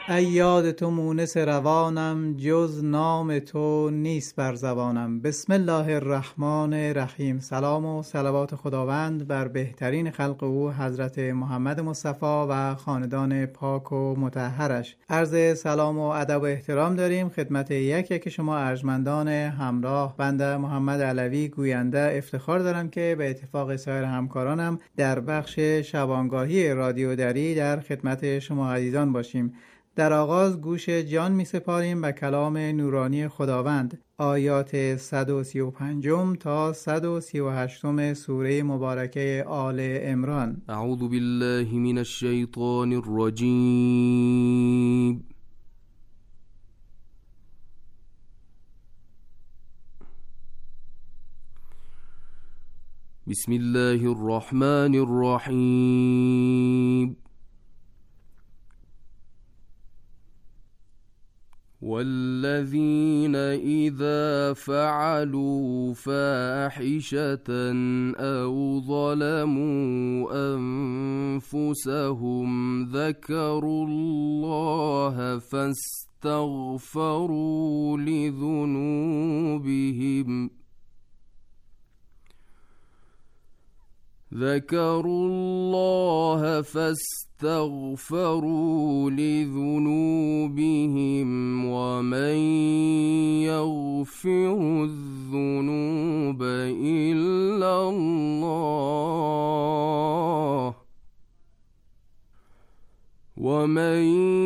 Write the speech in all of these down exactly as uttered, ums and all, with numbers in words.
ای یاد تو مونس روانم، جز نام تو نیست بر زبانم. بسم الله الرحمن الرحیم. سلام و صلوات خداوند بر بهترین خلق او حضرت محمد مصطفی و خاندان پاک و مطهرش. عرض سلام و ادب و احترام داریم خدمت یک یک شما ارجمندان همراه. بنده محمد علوی گوینده افتخار دارم که به اتفاق سایر همکارانم در بخش شبانگاهی رادیو دری در خدمت شما عزیزان باشیم. در آغاز گوش جان می سپاریم به کلام نورانی خداوند، آیات صد و سی و پنج تا صد و سی و هشت سوره مبارکه آل عمران. اعوذ بالله من الشیطان الرجیم. بسم الله الرحمن الرحیم. والذين إذا فعلوا فاحشة أو ظلموا أنفسهم ذكروا الله فاستغفروا لذنوبهم ذكروا الله فاستغفروا لذنوبهم ومن يغفر الذنوب إلا الله ومن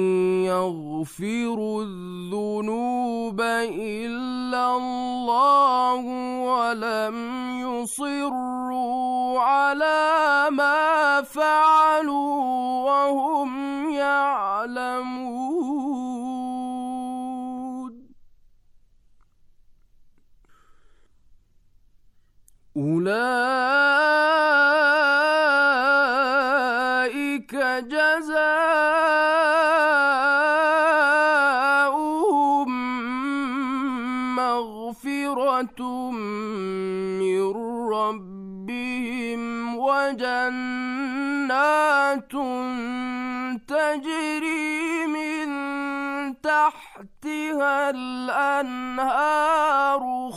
يغفر الذنوب إلا الله ولم يصروا على ما فعلوا وهم يعلمون أولئك جزاؤهم مغفرة من ربهم وجنات تجري من تحتها الأنهار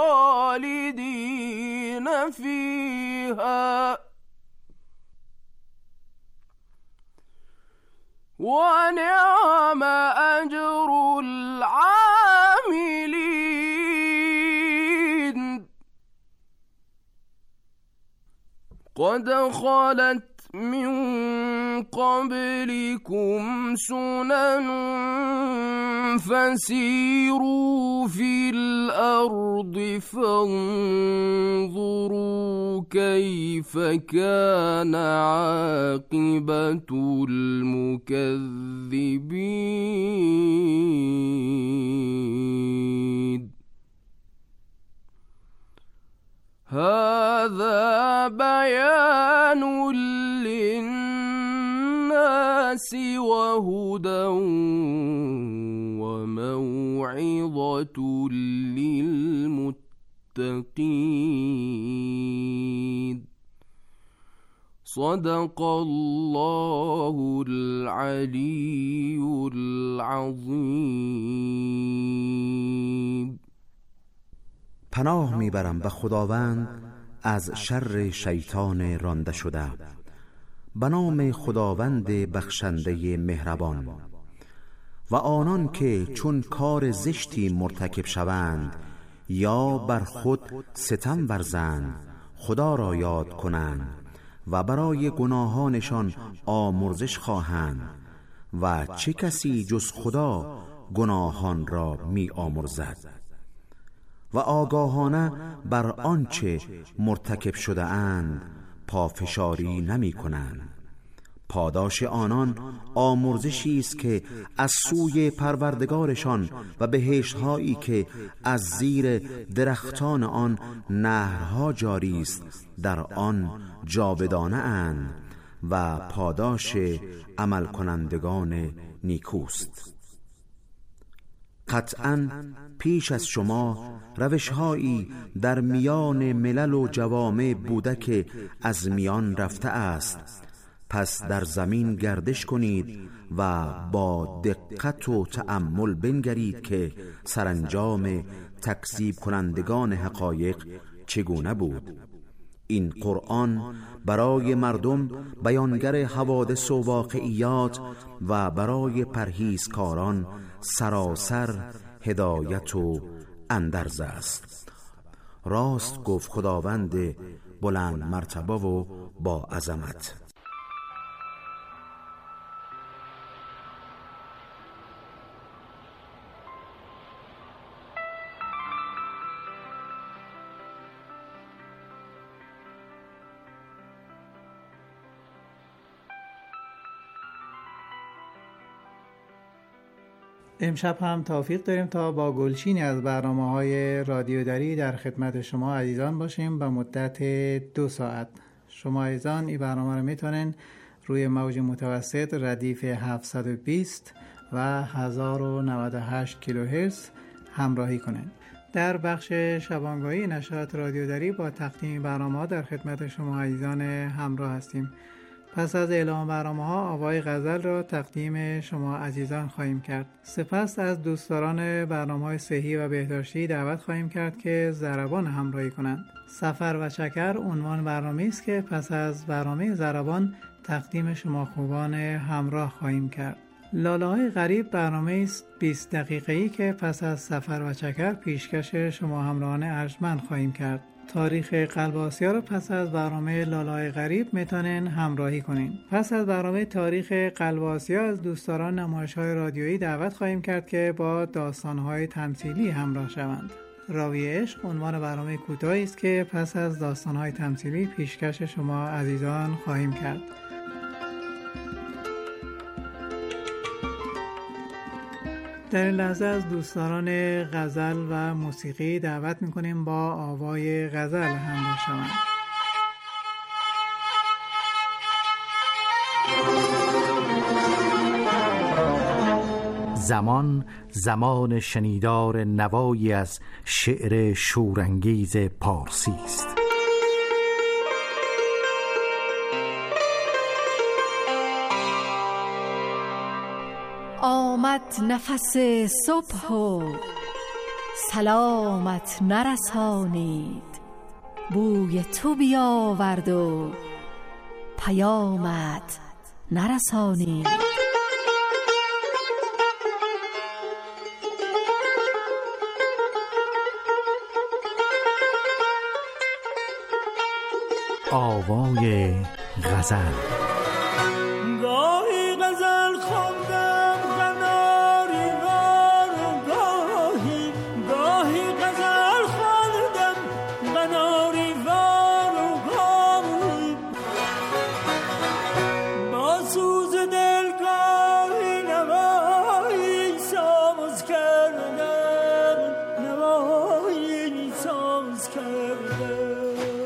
خالدين فيها ونعم أجر العاملين. قد خلت من قبلكم سنن فسيروا في الأرض فانظروا كيف كان عاقبة المكذبين. هذا بيان للناس وهدى وموعظة للمتقين. صدق الله العلي العظيم. پناه میبرم به خداوند از شر شیطان رانده شده. به نام خداوند بخشنده مهربان. و آنان که چون کار زشتی مرتکب شوند یا بر خود ستم ورزند خدا را یاد کنند و برای گناهانشان آمرزش خواهند و چه کسی جز خدا گناهان را می آمرزد و آگاهانه بر آنچه مرتکب شده اند پافشاری نمی کنند. پاداش آنان آمرزشی است که از سوی پروردگارشان و بهشت‌هایی که از زیر درختان آن نهرها جاری است در آن جاودانه اند و پاداش عمل کنندگان نیکوست. قطعاً پیش از شما روش‌هایی در میان ملل و جوامع بوده که از میان رفته است، پس در زمین گردش کنید و با دقت و تأمل بنگرید که سرانجام تکذیب کنندگان حقایق چگونه بود. این قرآن برای مردم بیانگر حوادث و واقعیات و برای پرهیزکاران سراسر هدایت و اندرز است. راست گفت خداوند بلند مرتبه و با عظمت. امشب هم توفیق داریم تا با گلچینی از برنامه‌های رادیو دری در خدمت شما عزیزان باشیم به مدت دو ساعت. شما عزیزان این برنامه رو میتونن روی موج متوسط ردیف هفتصد و بیست و هزار و نود و هشت کیلوهرتز همراهی کنن. در بخش شبانگاهی نشرات رادیو دری با تقدیم برنامه‌ها در خدمت شما عزیزان همراه هستیم. پس از اعلام برنامه‌ها آوای غزل را تقدیم شما عزیزان خواهیم کرد. سپس از دوستداران برنامه‌های صحی و بهداشتی دعوت خواهیم کرد که ضربان همراهی کنند. سفر و چکر عنوان برنامه‌ای است که پس از برنامه ضربان تقدیم شما خوبان همراه خواهیم کرد. لاله‌های غریب برنامه‌ای است بیست دقیقه‌ای که پس از سفر و چکر پیشکش شما همراهان ارجمند خواهیم کرد. تاریخ قلب آسیا رو پس از برنامه لاله‌های غریب میتونن همراهی کنین. پس از برنامه تاریخ قلب آسیا از دوستداران نمایش‌های رادیویی دعوت خواهیم کرد که با داستان‌های تمثیلی همراه شوند. راوی عشق عنوان برنامه کوتاهی است که پس از داستان‌های تمثیلی پیشکش شما عزیزان خواهیم کرد. در این لحظه از دوستداران غزل و موسیقی دعوت میکنیم با آوای غزل همراه شوند. زمان زمان شنیدار نوایی از شعر شورانگیز پارسی است. آمد نفس صبح و سلامت نرسانید، بوی تو بیاورد و پیامت نرسانید. آوای غزل. گاهی غزل خواندم قناری وار، گاهی گاهی غزل خواندم قناری وار، گاهی با سوز دل گاهی نوایی ساز کردم، نوایی ساز کردم.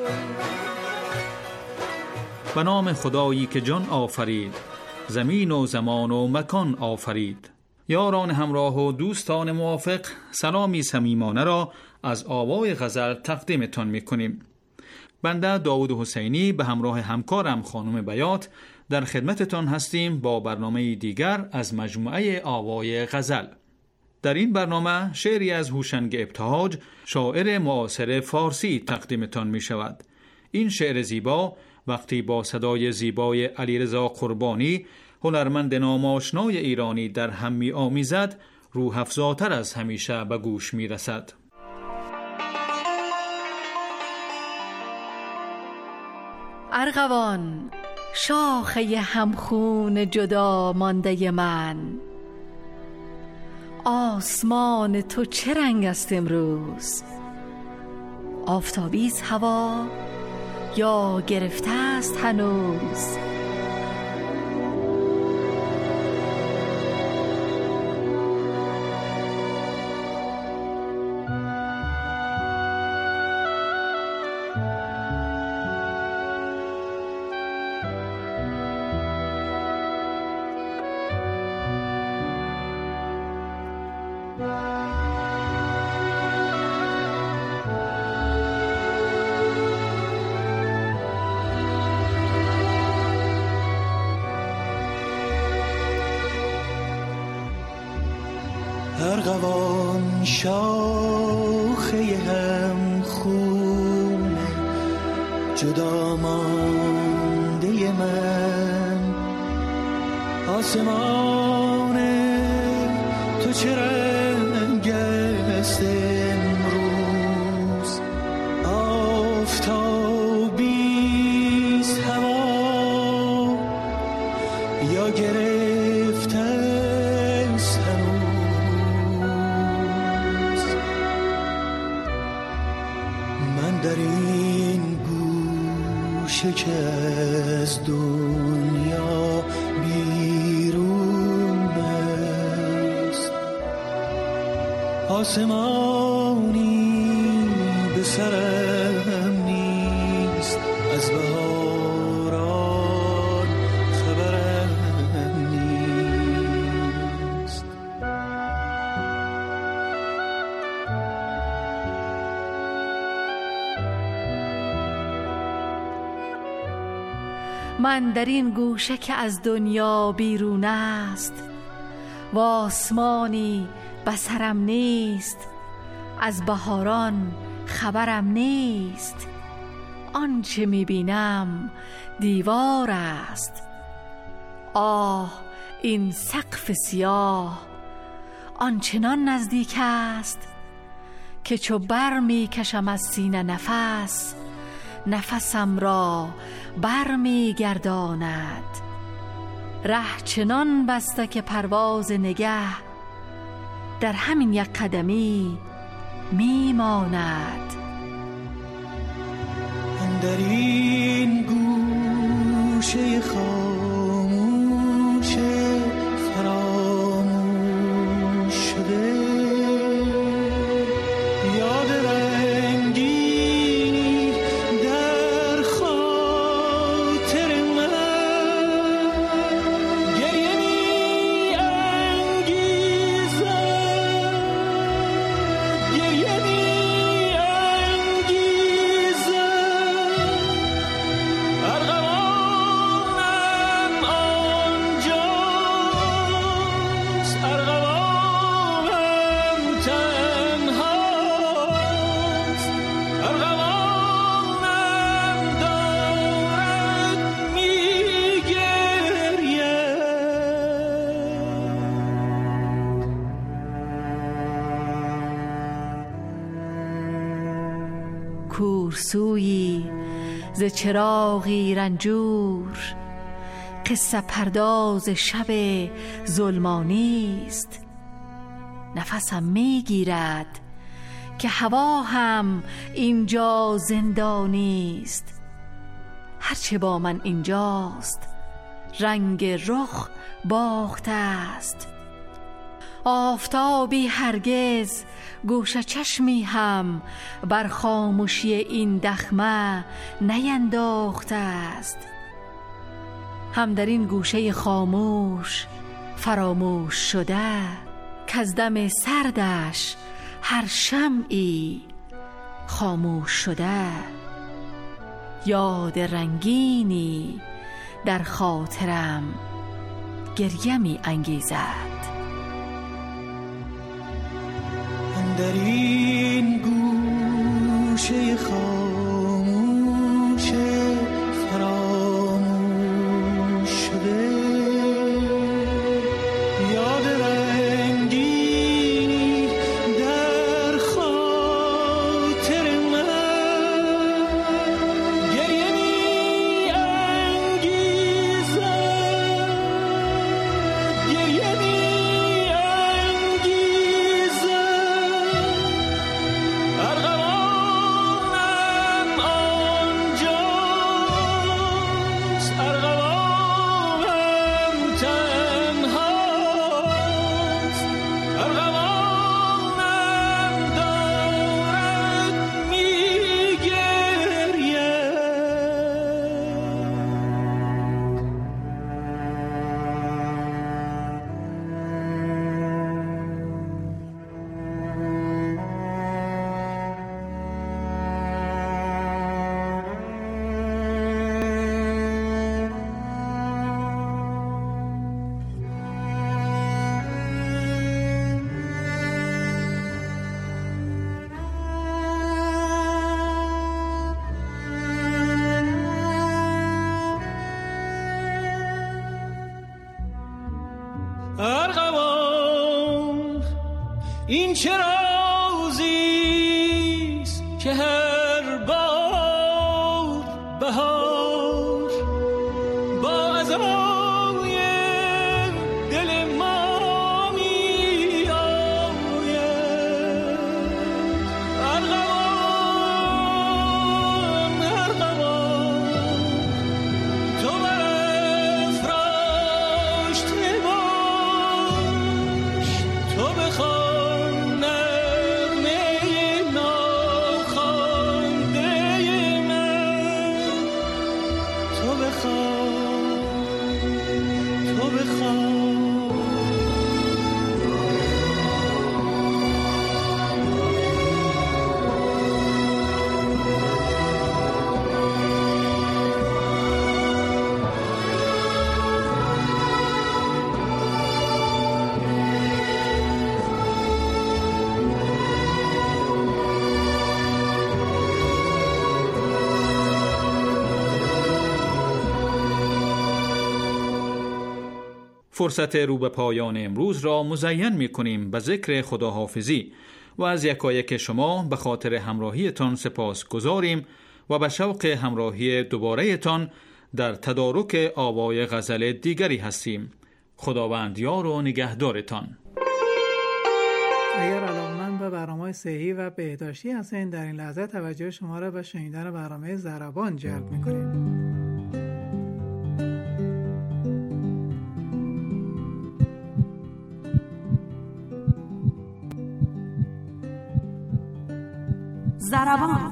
به نام خدایی که جان آفرید، زمین و زمان و مکان آفرید. یاران همراه و دوستان موافق، سلامی صمیمانه را از آوای غزل تقدیمتان می‌کنیم. بنده داوود حسینی به همراه همکارم خانم بیات در خدمتتان هستیم با برنامه دیگر از مجموعه آوای غزل. در این برنامه شعری از هوشنگ ابتهاج، شاعر معاصر فارسی تقدیمتان می‌شود. این شعر زیبا وقتی با صدای زیبای علیرضا قربانی، هنرمند ناماشنای ایرانی در هم می آمیزد، روح افزاتر از همیشه به گوش می رسد. ارغوان شاخه همخون جدا مانده من، آسمان تو چه رنگ است امروز؟ آفتابیز هوا یا گرفته است هنوز؟ ارغوان شاخه هم خون جدا مانده من، آسمان تو چه رنگ است امروز، آفتابیست هوا یا گرفته است هنوز. من در این گوشه که از دنیا بیرون است، آسمانی به سرم نیست، از بهاران خبرم نیست. من در این گوشه که از دنیا بیرون است و آسمانی بصرم نیست، از بهاران خبرم نیست. آنچه میبینم دیوار است، آه این سقف سیاه آنچنان نزدیک است که چو بر میکشم از سینه نفس، نفسم را بر میگرداند. ره چنان بسته که پرواز نگه در همین یک قدمی میماند. در این گوشه خاموش فراموش شده، یاد رنگینی در خاطر من، گریه می انگیزد، گریه می کورسویی ز چراغی رنجور، قصه پرداز شب ظلمانی است. نفسم میگیرد که هوا هم اینجا زندانی است. هرچه با من اینجاست رنگ رخ باخته است. آفتابی هرگز گوشه چشمی هم بر خاموشی این دخمه نینداخته است. هم در این گوشه خاموش فراموش شده، که از دم سردش هر شمعی خاموش شده. یاد رنگینی در خاطرم گریه می انگیزد. در این گوشه خاموش فراموش شده، یاد رنگینی در خاطر من، گریه می انگیزد، گریه می ارغوانم آنجا ارغوان این چه رازیست که هر بار بهار با عزای دل ما می آید. ارغوان ارغوان تو برافراشته باش، تو بخوان نغمه ناخوانده من، تو بخوان تو بخوان. فرصت رو به پایان امروز را مزین می کنیم به ذکر خداحافظی و از یکایک شما به خاطر همراهیتان سپاس گذاریم و به شوق همراهی دوباره تان در تدارک آوای غزل دیگری هستیم. خداوند یار و نگهدارتان. اگر علاقه‌مند به برنامه‌های صحی و بهداشتی هستین، در این لحظه توجه شما را به شنیدن برنامه ضربان جلب می‌کنیم. ضربان.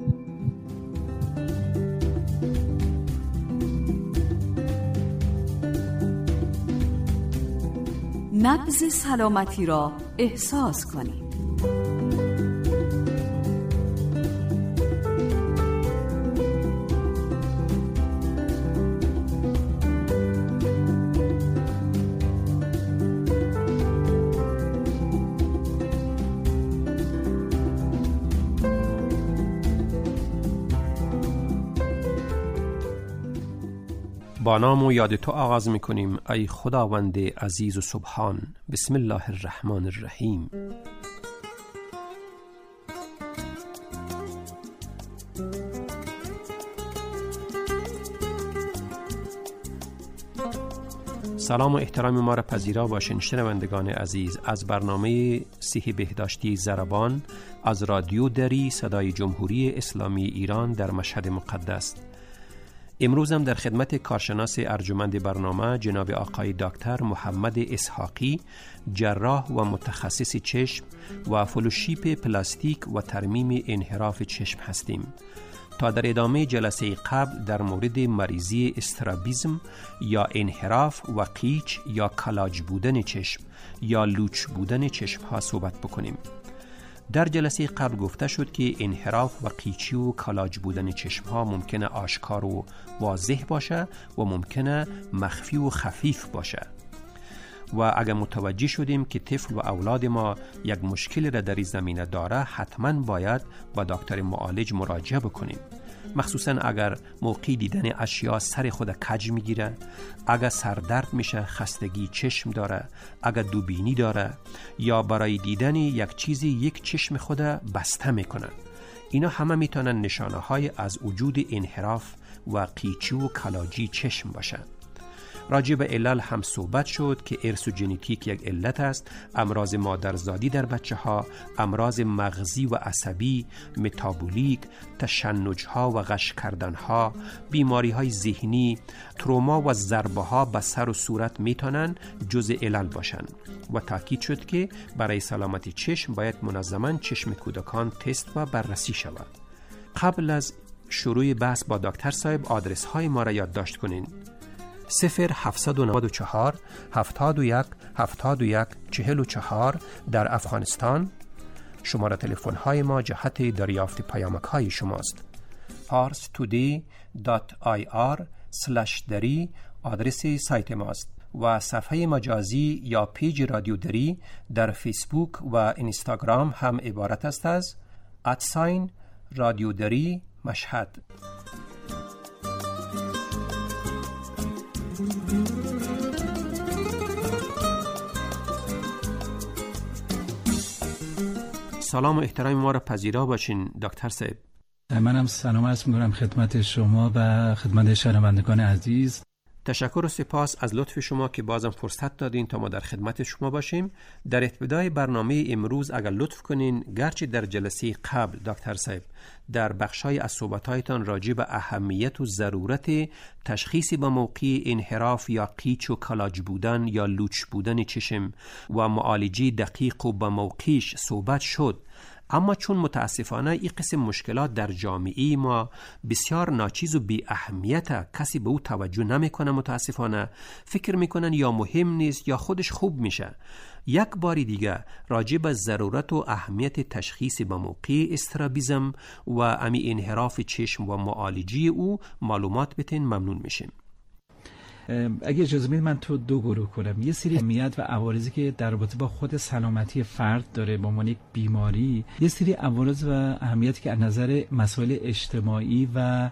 نبض سلامتی را احساس کنید. با نام و یاد تو آغاز میکنیم ای خداوند عزیز و سبحان. بسم الله الرحمن الرحیم. سلام و احترام ما را پذیرا باشین شنوندگان عزیز از برنامه صحی بهداشتی ضربان از رادیو دری صدای جمهوری اسلامی ایران در مشهد مقدس. امروز هم در خدمت کارشناس ارجمند برنامه جناب آقای دکتر محمد اسحاقی، جراح و متخصص چشم و فلوشیپ پلاستیک و ترمیم انحراف چشم هستیم تا در ادامه جلسه قبل در مورد مریضی استرابیزم یا انحراف و قیچ یا کلاج بودن چشم یا لوچ بودن چشم ها صحبت بکنیم. در جلسه قبل گفته شد که انحراف و قیچی و کلاج بودن چشم ها ممکنه آشکار و واضح باشه و ممکنه مخفی و خفیف باشه و اگر متوجه شدیم که طفل و اولاد ما یک مشکل را در این زمینه داره، حتما باید با دکتر معالج مراجعه بکنیم، مخصوصا اگر موقع دیدن اشیا سر خود کج میگیره، اگر سردرد میشه، خستگی چشم داره، اگر دوبینی داره یا برای دیدن یک چیزی یک چشم خود بسته میکنه. اینا همه میتونن نشانه های از وجود انحراف و قیچی و کلاجی چشم باشن. راجع به علل هم صحبت شد که ارث و ژنتیک یک علت است، امراض مادرزادی در بچه ها، امراض مغزی و عصبی، متابولیک، تشنج ها و غش کردن ها، بیماری های ذهنی، تروما و ضربه ها به سر و صورت میتونن جزء علل باشن و تاکید شد که برای سلامتی چشم باید منظما چشم کودکان تست و بررسی شود. قبل از شروع بحث با دکتر صاحب آدرس های ما را یادداشت کنین: صفر هفتصد و نود و چهار هفتاد و یک هفتاد و یک چهل و چهار در افغانستان. شماره تلفن های ما جهت دریافت پیامک های شماست. پارس تودی دات آی آر سلش دری آدرس سایت ماست و صفحه مجازی یا پیج رادیو دری در فیسبوک و اینستاگرام هم عبارت است از ادساین رادیو دری مشهد. سلام و احترام ما را پذیرا باشین دکتر صاحب. منم سلام عرض می‌کنم خدمت شما و خدمت شنوندگان عزیز. تشکر و سپاس از لطف شما که بازم فرصت دادین تا ما در خدمت شما باشیم. در ابتدای برنامه امروز اگر لطف کنین، گرچه در جلسه قبل دکتر صاحب در بخشای از صحبت‌هایتان راجع به اهمیت و ضرورت تشخیص با موقع انحراف یا قیچ و کلاج بودن یا لوچ بودن چشم و معالجه دقیق و با موقعش صحبت شد، اما چون متاسفانه این قسم مشکلات در جامعه ما بسیار ناچیز و بی اهمیت، کسی به او توجه نمیکنه، متاسفانه فکر میکنن یا مهم نیست یا خودش خوب میشه. یک باری دیگه راجع به ضرورت و اهمیت تشخیص با موقع استرابیزم و امی انحراف چشم و معالجه او معلومات بتین ممنون میشیم. اگه اجازه بدید من تو دو گروه کنم. یه سری اهمیت و عوارضی که در رابطه با خود سلامتی فرد داره به عنوان یک بیماری، یه سری عوارض و اهمیتی که از نظر مسائل اجتماعی و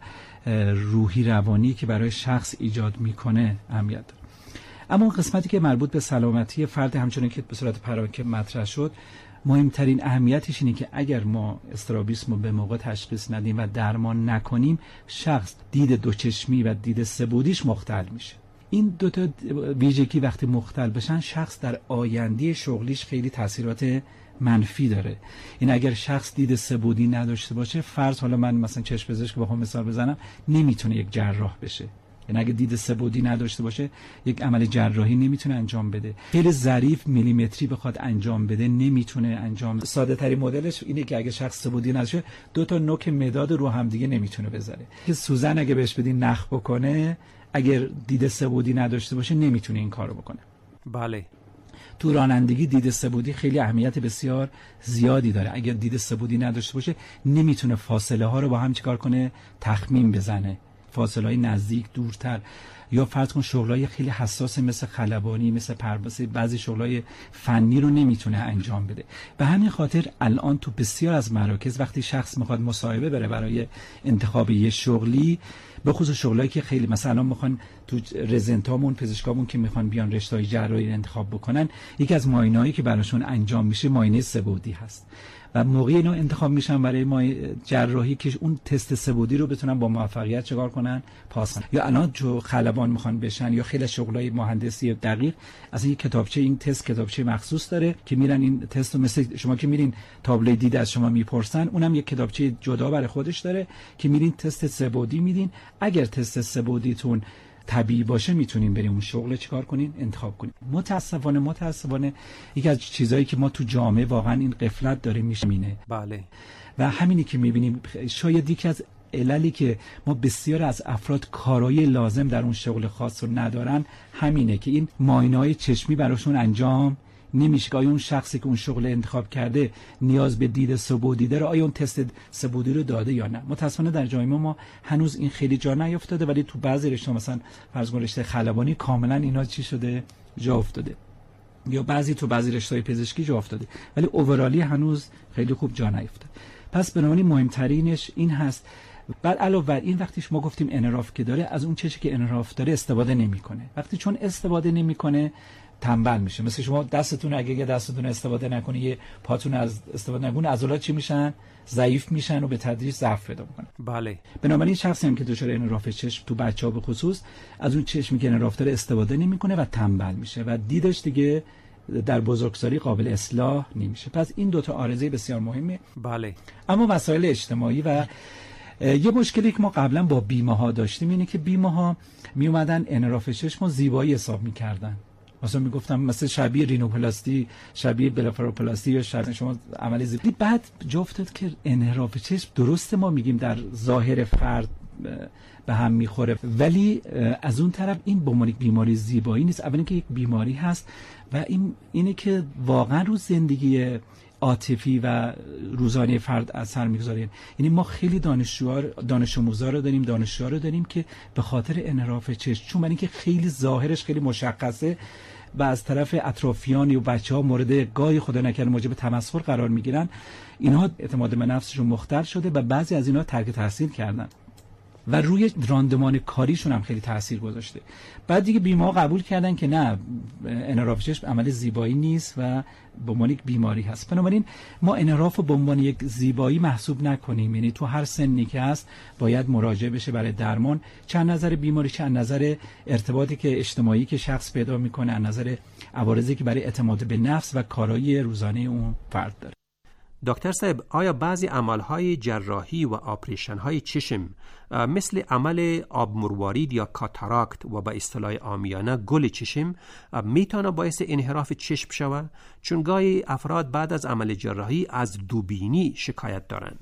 روحی روانی که برای شخص ایجاد میکنه اهمیت داره. اما اون قسمتی که مربوط به سلامتی فرد، همچنان که به صورت پراکنده مطرح شد، مهمترین اهمیتش اینه که اگر ما استرابیسم رو به موقع تشخیص ندیم و درمان نکنیم، شخص دید دوچشمی و دید سه‌بعدیش مختل میشه. این دو تا ویژگی وقتی مختل بشن، شخص در آینده شغلیش خیلی تاثیرات منفی داره. این اگر شخص دید سه‌بعدی نداشته باشه، فرض حالا من مثلا چشم پزشک بخوام مثال بزنم، نمیتونه یک جراح بشه. یعنی اگه دید سه‌بعدی نداشته باشه، یک عمل جراحی نمیتونه انجام بده. خیلی ظریف میلیمتری بخواد انجام بده نمیتونه انجام بده. ساده ترین مدلش اینه که اگه شخص سه‌بعدی نداشته، دو تا نوک مداد رو هم دیگه نمیتونه بذاره. که سوزن اگه بهش بدین نخ بکنه، اگر دید سه‌بعدی نداشته باشه نمیتونه این کارو بکنه. بله. تو رانندگی دید سه‌بعدی خیلی اهمیت بسیار زیادی داره. اگر دید سه‌بعدی نداشته باشه، نمیتونه فاصله ها رو با هم چیکار کنه، تخمین بزنه، فاصله های نزدیک دورتر. یا فرض کن شغلای خیلی حساس مثل خلبانی، مثل پرواز، بعضی شغلای فنی رو نمیتونه انجام بده. به همین خاطر الان تو بسیار از مراکز وقتی شخص میخواد مصاحبه بره برای انتخاب یه شغلی، به خصوص شغلایی که خیلی مثلا میخوان تو رزنتامون، پزشکامون که میخوان بیان رشته‌های جراحی انتخاب بکنن، یکی از معاینه‌هایی که براشون انجام میشه معاینه سه‌بعدی هست. و موقع اینا انتخاب میشن برای ما جراحی که اون تست سه‌بعدی رو بتونن با موفقیت چیکار کنن، پاس کنن. یا الان جو خلبان میخوان بشن یا خیلی شغلای مهندسی دقیق، از این کتابچه، این تست کتابچه مخصوص داره که میرن این تست رو، مثل شما که میرین تابلوی دید از شما میپرسن، اونم یک کتابچه جدا برای خودش داره که میرین تست سه‌بعدی میدین. اگر تست سه‌بعدیتون طبیعی باشه، میتونین بریم اون شغل چیکار کنین، انتخاب کنین. متاسفانه متاسفانه یکی از چیزایی که ما تو جامعه واقعا این غفلت داره میشمینه. بله. و همینی که میبینیم، شاید یکی از عللی که ما بسیار از افراد کارایی لازم در اون شغل خاص رو ندارن همینه که این معاینه‌های چشمی براشون انجام نمیشه که آیا اون شخصی که اون شغل انتخاب کرده نیاز به دید سه‌بعدی داره، آیا اون تست سه‌بعدی رو داده یا نه. متاسفانه در جامعه ما هنوز این خیلی جا نیافتاده، ولی تو بعضی رشته، مثلا فرض کن رشته خلبانی، کاملا اینا چی شده، جا افتاده. یا بعضی تو بعضی رشته‌های پزشکی جا افتاده، ولی اوورالی هنوز خیلی خوب جا نیافتاده. پس بنابراین مهمترینش این هست. بعد علاوه بر این، وقتی ما گفتیم انحراف که داره، از اون چیزی که انحراف داره استفاده نمیکنه. وقتی چون استفاده نمیکنه، تنبل میشه. مثل شما دستتون، اگه یه دستتون استفاده نکنی، یه پاتون از استفاده نکنی، عضلات چی میشن؟ ضعیف میشن و به تدریج ضعف پیدا میکنن. بله. بنابراین شخصی هم که دچار انحراف چشم، تو بچه‌ها به خصوص، از اون چشمی که انحراف داره استفاده نمیکنه و تنبل میشه و دیدش دیگه در بزرگسالی قابل اصلاح نمیشه. پس این دو تا عارضه بسیار مهمه. بله. اما مسائل اجتماعی و یه مشکلی که ما قبلا با بیمه ها داشتیم اینه که بیمه ها می اومدن انحراف چشم زیبایی حساب میکردن. مثلا میگفتم مثلا شبیه رینوپلاستی، شبیه بلافاروپلاستی یا شبیه شما عمل زیبایی. بعد جا افتاد که انحراف چشم، درسته ما میگیم در ظاهر فرد به هم میخوره، ولی از اون طرف این به عنوان بیماری زیبایی نیست. اولا که یک بیماری هست و این اینه که واقعا رو زندگی عاطفی و روزانه فرد اثر میگذاره. یعنی ما خیلی دانشجوها دانش آموزا رو داریم، دانشجوها رو داریم که به خاطر انحراف چشم، چون برای اینکه خیلی ظاهرش خیلی مشخصه و از طرف اطرافیان و بچه‌ها مورد گاهی خدا نکنه موجب تمسخر قرار میگیرن، اینها اعتماد به نفسشون مختل شده و بعضی از اینها ترک تحصیل کردن. و روی راندمان کاریشون هم خیلی تاثیر گذاشته. بعد دیگه بیمار قبول کردن که نه، انحراف چشم عمل زیبایی نیست و به عنوان یک بیماری هست. بنابراین ما انحراف رو به عنوان یک زیبایی محسوب نکنیم، یعنی تو هر سنی که هست باید مراجعه بشه برای درمان، چه از نظر بیماری، چه از نظر ارتباطی که اجتماعی که شخص پیدا میکنه، از نظر عوارضی که برای اعتماد به نفس و کارایی روزانه اون فرد داره. دکتر صاحب، آیا بعضی عملهای جراحی و آپریشن‌های چشم مثل عمل آب مروارید یا کاتاراکت و به اصطلاح عامیانه گل چشم میتونه باعث انحراف چشم شود؟ چون گاهی افراد بعد از عمل جراحی از دوبینی شکایت دارن.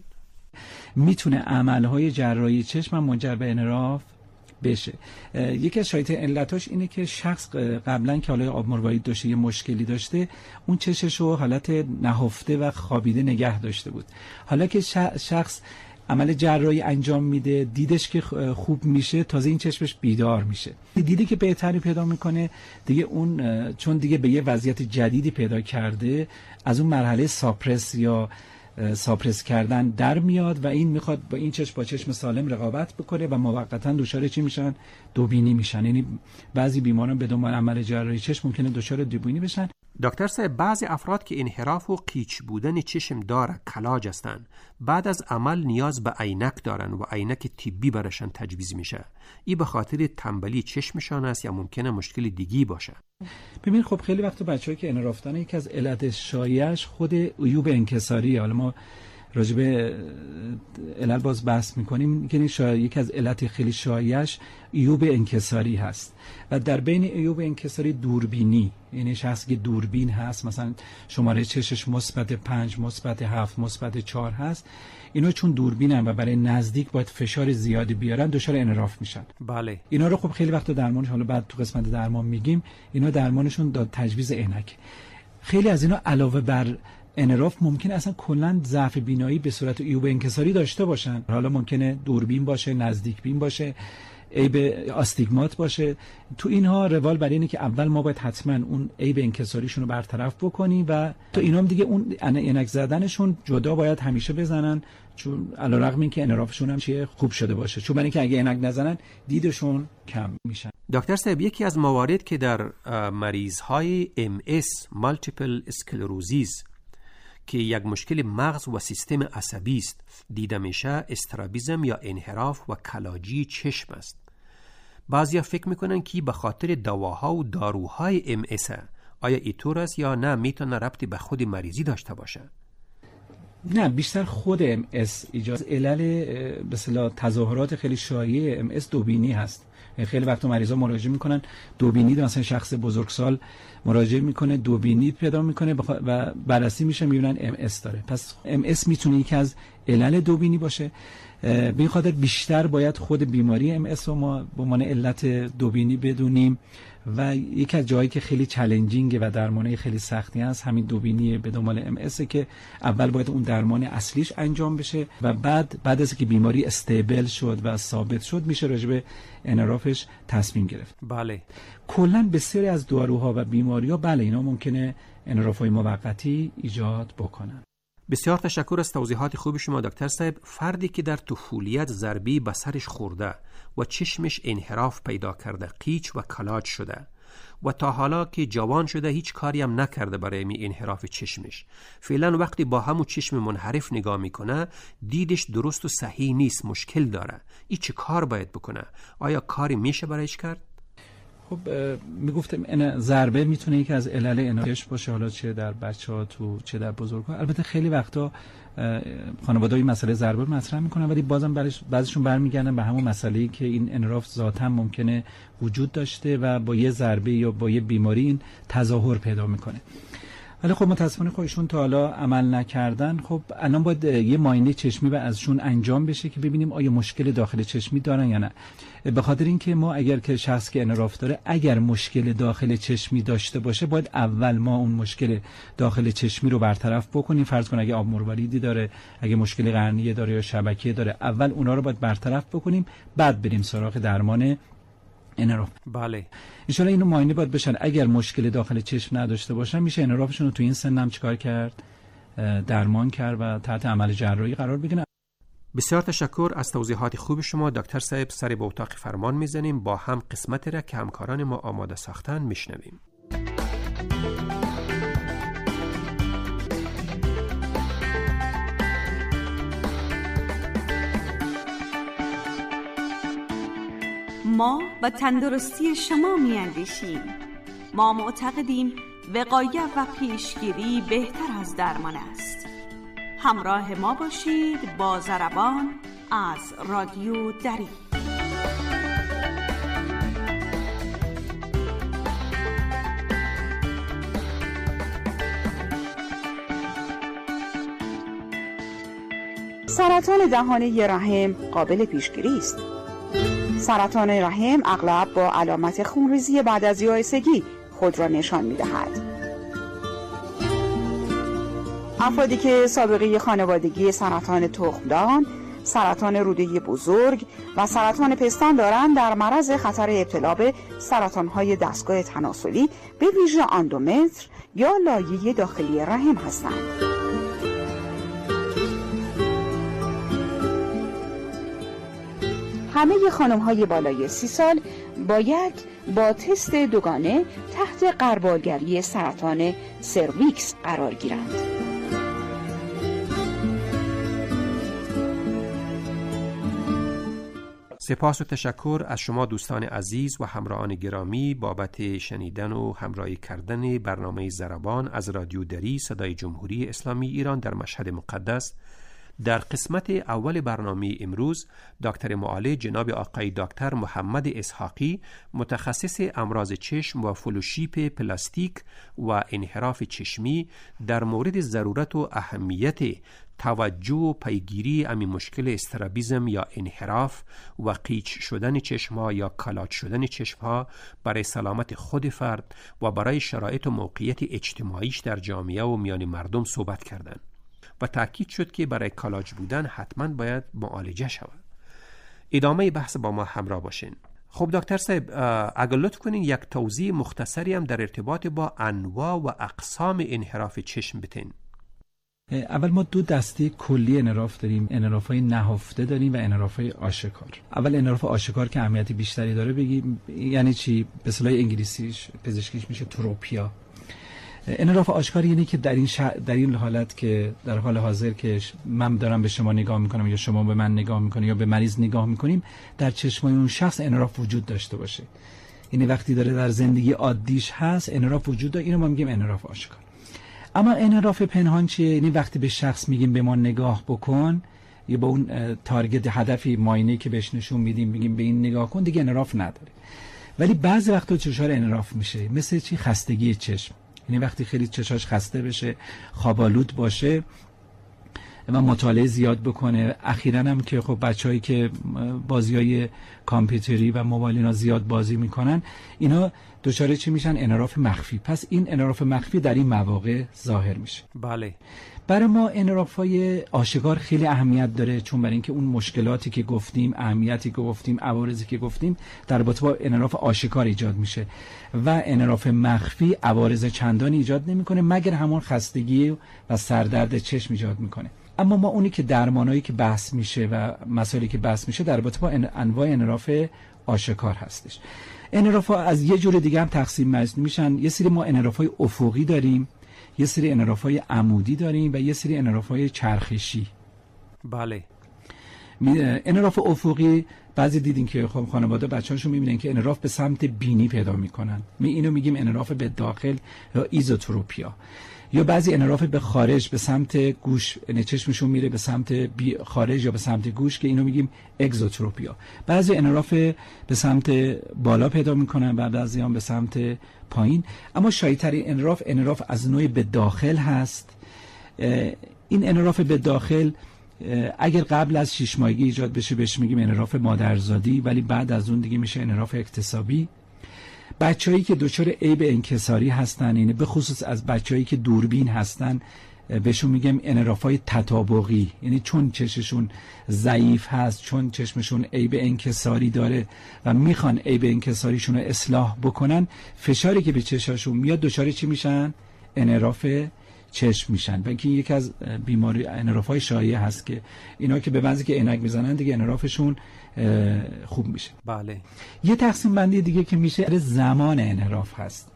میتونه عملهای جراحی چشم منجر به انحراف بشه. یکی از شایعه علتاش اینه که شخص قبلا که حالا آب مروارید داشته، یه مشکلی داشته، اون چشمش رو حالت نهفته و خوابیده نگه داشته بود. حالا که شخص عمل جراحی انجام میده، دیدش که خوب میشه، تازه این چشمش بیدار میشه. دیدی که بهتری پیدا میکنه دیگه، اون چون دیگه به یه وضعیت جدیدی پیدا کرده، از اون مرحله ساپرس یا ساپرس کردن در میاد و این میخواد با این چشم با چشم سالم رقابت بکنه و موقتا دچار چی میشن؟ دوبینی میشن. یعنی بعضی بیماران به دنبال عمل جراحی چشم ممکنه دچار دوبینی بشن. دکتر صاحب، بعضی افراد که انحراف و قیچ بودن چشم داره کلاج هستن، بعد از عمل نیاز به عینک دارن و عینک طبی براشون تجویز میشه. این به خاطر تنبلی چشمشان است یا ممکنه مشکل دیگی باشه؟ ببین خب خیلی وقت بچه‌ای که انحراف دارن یکی از علت شایعش خود عیوب انکساری، حالا ما راجع به علل باز بحث میکنیم که یکی از علت خیلی شایعش عیوب انکساری هست و در بین عیوب انکساری دوربینی، یعنی شخصی که دوربین هست، مثلا شماره چشش مثبت پنج، مثبت هفت، مثبت چهار هست، اینا چون دوربینن و برای نزدیک باید فشار زیادی بیارن، دچار انحراف میشن. بله. اینا رو خب خیلی وقت درمانش، حالا بعد تو قسمت درمان میگیم، اینا درمانشون داد تجویز عینک. خیلی از اینا علاوه بر انحراف ممکنه اصلا کلا ضعف بینایی به صورت عیوب انکساری داشته باشن. حالا ممکنه دوربین باشه، نزدیک بین باشه، عیب آستیگمات باشه. تو اینها روال برای اینه که اول ما باید حتما اون عیب انکساریشون رو برطرف بکنیم و تو اینا هم دیگه اون عینک زدنشون جدا باید همیشه بزنن، چون علیرغم اینکه انحرافشون هم چیه خوب شده باشه، چون برای اینکه اگه عینک نزنن دیدشون کم میشن. دکتر صاحب، یکی از موارد که در مریض‌های ام اس مالتیپل اسکلروزیس که یک مشکل مغز و سیستم عصبی است دیده میشه، استرابیزم یا انحراف و کلاجی چشم است. بعضیا فکر میکنن که به خاطر دواها و داروهای ام اس. آیا اینطور است یا نه میتونه ربطی به خود مریضی داشته باشه؟ نه، بیشتر خود ام اس ایجاد علل به اصطلاح تظاهرات خیلی شایع ام اس دوبینی هست. خیلی وقت مریضا مراجعه میکنن دوبینی، مثلا شخص بزرگسال مراجعه میکنه دوبینی پیدا میکنه و بررسی میشه میبینن ام اس داره. پس ام اس میتونه یکی از علل دوبینی باشه. به این خاطر بیشتر باید خود بیماری ام اس رو ما به عنوان علت دوبینی بدونیم و یکی از جایی که خیلی چالنجینگه و درمانه خیلی سختی هست همین دوبینی به دنبال ام اس که اول باید اون درمان اصلیش انجام بشه و بعد بعد از که بیماری استیبل شد و ثابت شد میشه راجع به انحرافش تصمیم گرفت. بله. کلا بسیاری از داروها و بیماری‌ها بله اینا ممکنه انحراف‌های موقتی ایجاد بکنن. بسیار تشکر از توضیحات خوب شما دکتر صاحب. فردی که در طفولیت ضربه به سرش خورده و چشمش انحراف پیدا کرده، قیچ و کلاج شده و تا حالا که جوان شده هیچ کاری هم نکرده برای می انحراف چشمش، فعلا وقتی با همون چشم منحرف نگاه میکنه دیدش درست و صحیح نیست، مشکل داره، این چه کار باید بکنه؟ آیا کاری میشه برایش کرد؟ خب میگفتم این ضربه میتونه یکی از علل انحراف باشه، حالا چه در بچه‌ها تو چه در بزرگ‌ها. البته خیلی وقتا خانواده‌ها این مسئله ضربه مطرح میکنن ولی بازم بعضیشون برمیگردن به همون مسئله‌ای که این انحراف ذاتاً ممکنه وجود داشته و با یه ضربه یا با یه بیماری این تظاهر پیدا میکنه. ولی خب متاسفانه خودشون تا حالا عمل نکردن. خب الان باید یه معاینه چشمی و ازشون انجام بشه که ببینیم آیا مشکل داخل چشمی دارن یا نه. به خاطر اینکه ما اگر که شخص که انحراف داره اگر مشکل داخل چشمی داشته باشه باید اول ما اون مشکل داخل چشمی رو برطرف بکنیم. فرض کن اگه آب مرواریدی داره، اگه مشکل قرنیه داره یا شبکیه داره، اول اونا رو باید برطرف بکنیم بعد بریم سراغ درمان انحراف. بله. ان شاء الله اینو معاینه باید بشن. اگر مشکل داخل چشم نداشته باشن میشه انحرافشون رو تو این سن هم چیکار کرد؟ درمان کرد و تحت عمل جراحی قرار بگیرن. بسیار تشکر از توضیحات خوب شما دکتر صاحب. سری به اتاق فرمان میزنیم، با هم قسمتی را که همکاران ما آماده ساختن میشنویم. ما به تندرستی شما میاندیشیم. ما معتقدیم وقایه و پیشگیری بهتر از درمان است. همراه ما باشید با ضربان از رادیو دری. سرطان دهانه رحم قابل پیشگیری است. سرطان رحم اغلب با علامت خونریزی بعد از یائسگی خود را نشان می‌دهد. افرادی که سابقه خانوادگی سرطان تخمدان، سرطان روده بزرگ و سرطان پستان دارند در معرض خطر ابتلا به سرطان‌های دستگاه تناسلی به ویژه اندومتر یا لایه داخلی رحم هستند. همه خانم‌های بالای سی سال باید با تست دوگانه تحت غربالگری سرطان سرویکس قرار گیرند. سپاس و تشکر از شما دوستان عزیز و همراهان گرامی بابت شنیدن و همراهی کردن برنامه ضربان از رادیو دری صدای جمهوری اسلامی ایران در مشهد مقدس. در قسمت اول برنامه امروز دکتر معالج جناب آقای دکتر محمد اسحاقی متخصص امراض چشم و فلوشیپ پلاستیک و انحراف چشمی در مورد ضرورت و اهمیت توجه و پیگیری امی مشکل استرابیزم یا انحراف و قیچ شدن چشم‌ها یا کالاج شدن چشم‌ها برای سلامت خود فرد و برای شرایط و موقعیت اجتماعیش در جامعه و میان مردم صحبت کردند و تأکید شد که برای کالاج بودن حتما باید معالجه شود. ادامه بحث با ما همراه باشین. خب دکتر صاحب، اگر لطف کنین یک توضیح مختصری هم در ارتباط با انواع و اقسام انحراف چشم بتین. اول ما دو دسته کلی انحراف داریم، انحراف‌های نهفته داریم و انحراف‌های آشکار. اول انحراف آشکار که اهمیت بیشتری داره بگیم یعنی چی؟ به اصطلاح انگلیسیش پزشکیش میشه تروپیا. انحراف آشکار یعنی که در این ش... در این حالت که در حال حاضر که من دارم به شما نگاه میکنم یا شما به من نگاه میکنید یا به مریض نگاه میکنیم، در چشمای اون شخص انحراف وجود داشته باشه. یعنی وقتی داره در زندگی عادیش هست انحراف وجود داره، اینو ما میگیم انحراف آشکار. اما انحراف پنهان چیه؟ یعنی وقتی به شخص میگیم به ما نگاه بکن یا با اون تارگت هدفی معاینه که بهش نشون میدیم میگیم به این نگاه کن، دیگه انحراف نداره. ولی بعضی وقتا چشار انحراف میشه، مثل چی؟ خستگی چشم. یعنی وقتی خیلی چشاش خسته بشه، خوابالود باشه و مطالعه زیاد بکنه. اخیراً هم که خب بچه‌هایی که بازی‌های کامپیوتری و موبایل اینا زیاد بازی میکنن، اینا دچار چی میشن؟ انحراف مخفی. پس این انحراف مخفی در این مواقع ظاهر میشه. بله. برای ما انحراف‌های آشکار خیلی اهمیت داره، چون برای اینکه اون مشکلاتی که گفتیم، اهمیتی که گفتیم، عوارضی که گفتیم در رابطه با انحراف آشکار ایجاد میشه و انحراف مخفی عوارض چندانی ایجاد نمیکنه مگر همون خستگی و سردرد چشم ایجاد میکنه. اما ما اونی که درمانایی که بحث میشه و مسائلی که بحث میشه در رابطه با انواع انحراف آشکار هستش. انحراف‌ها از یه جور دیگه هم تقسیم میشن. یه سری ما انحراف‌های افقی داریم، یه سری انحراف‌های عمودی داریم و یه سری انحراف‌های چرخشی. بله. انحراف افقی بعضی دیدین که خب خانواده بچه‌هاشون می‌بینن که انحراف به سمت بینی پیدا می‌کنن. می اینو میگیم انحراف به داخل یا ایزوتروپیا. یا بعضی انحراف به خارج به سمت گوش، یعنی چشمشون میره به سمت خارج یا به سمت گوش که اینو میگیم اگزوتروپیا. بعضی انحراف به سمت بالا پیدا میکنن و بعضی هم به سمت پایین. اما شایع‌ترین انحراف انحراف از نوع به داخل هست. این انحراف به داخل اگر قبل از شش ماهگی ایجاد بشه بهش میگیم انحراف مادرزادی، ولی بعد از اون دیگه میشه انحراف اکتسابی. بچه‌هایی که دچار عیب انکساری هستن، یعنی به خصوص از بچه‌هایی که دوربین هستن بهشون میگم انحرافای تطابقی، یعنی چون چشمشون ضعیف هست، چون چشمشون عیب انکساری داره و میخوان عیب انکساریشون رو اصلاح بکنن، فشاری که به چشمشون میاد دچار چی میشن؟ انحراف چشم میشن و اینکه یکی از بیماری انحراف‌های شایع هست که اینا که به وضعی که عینک میزنن دیگه انحرافشون خوب میشه. بله. یه تقسیم بندی دیگه که میشه زمان انحراف هست.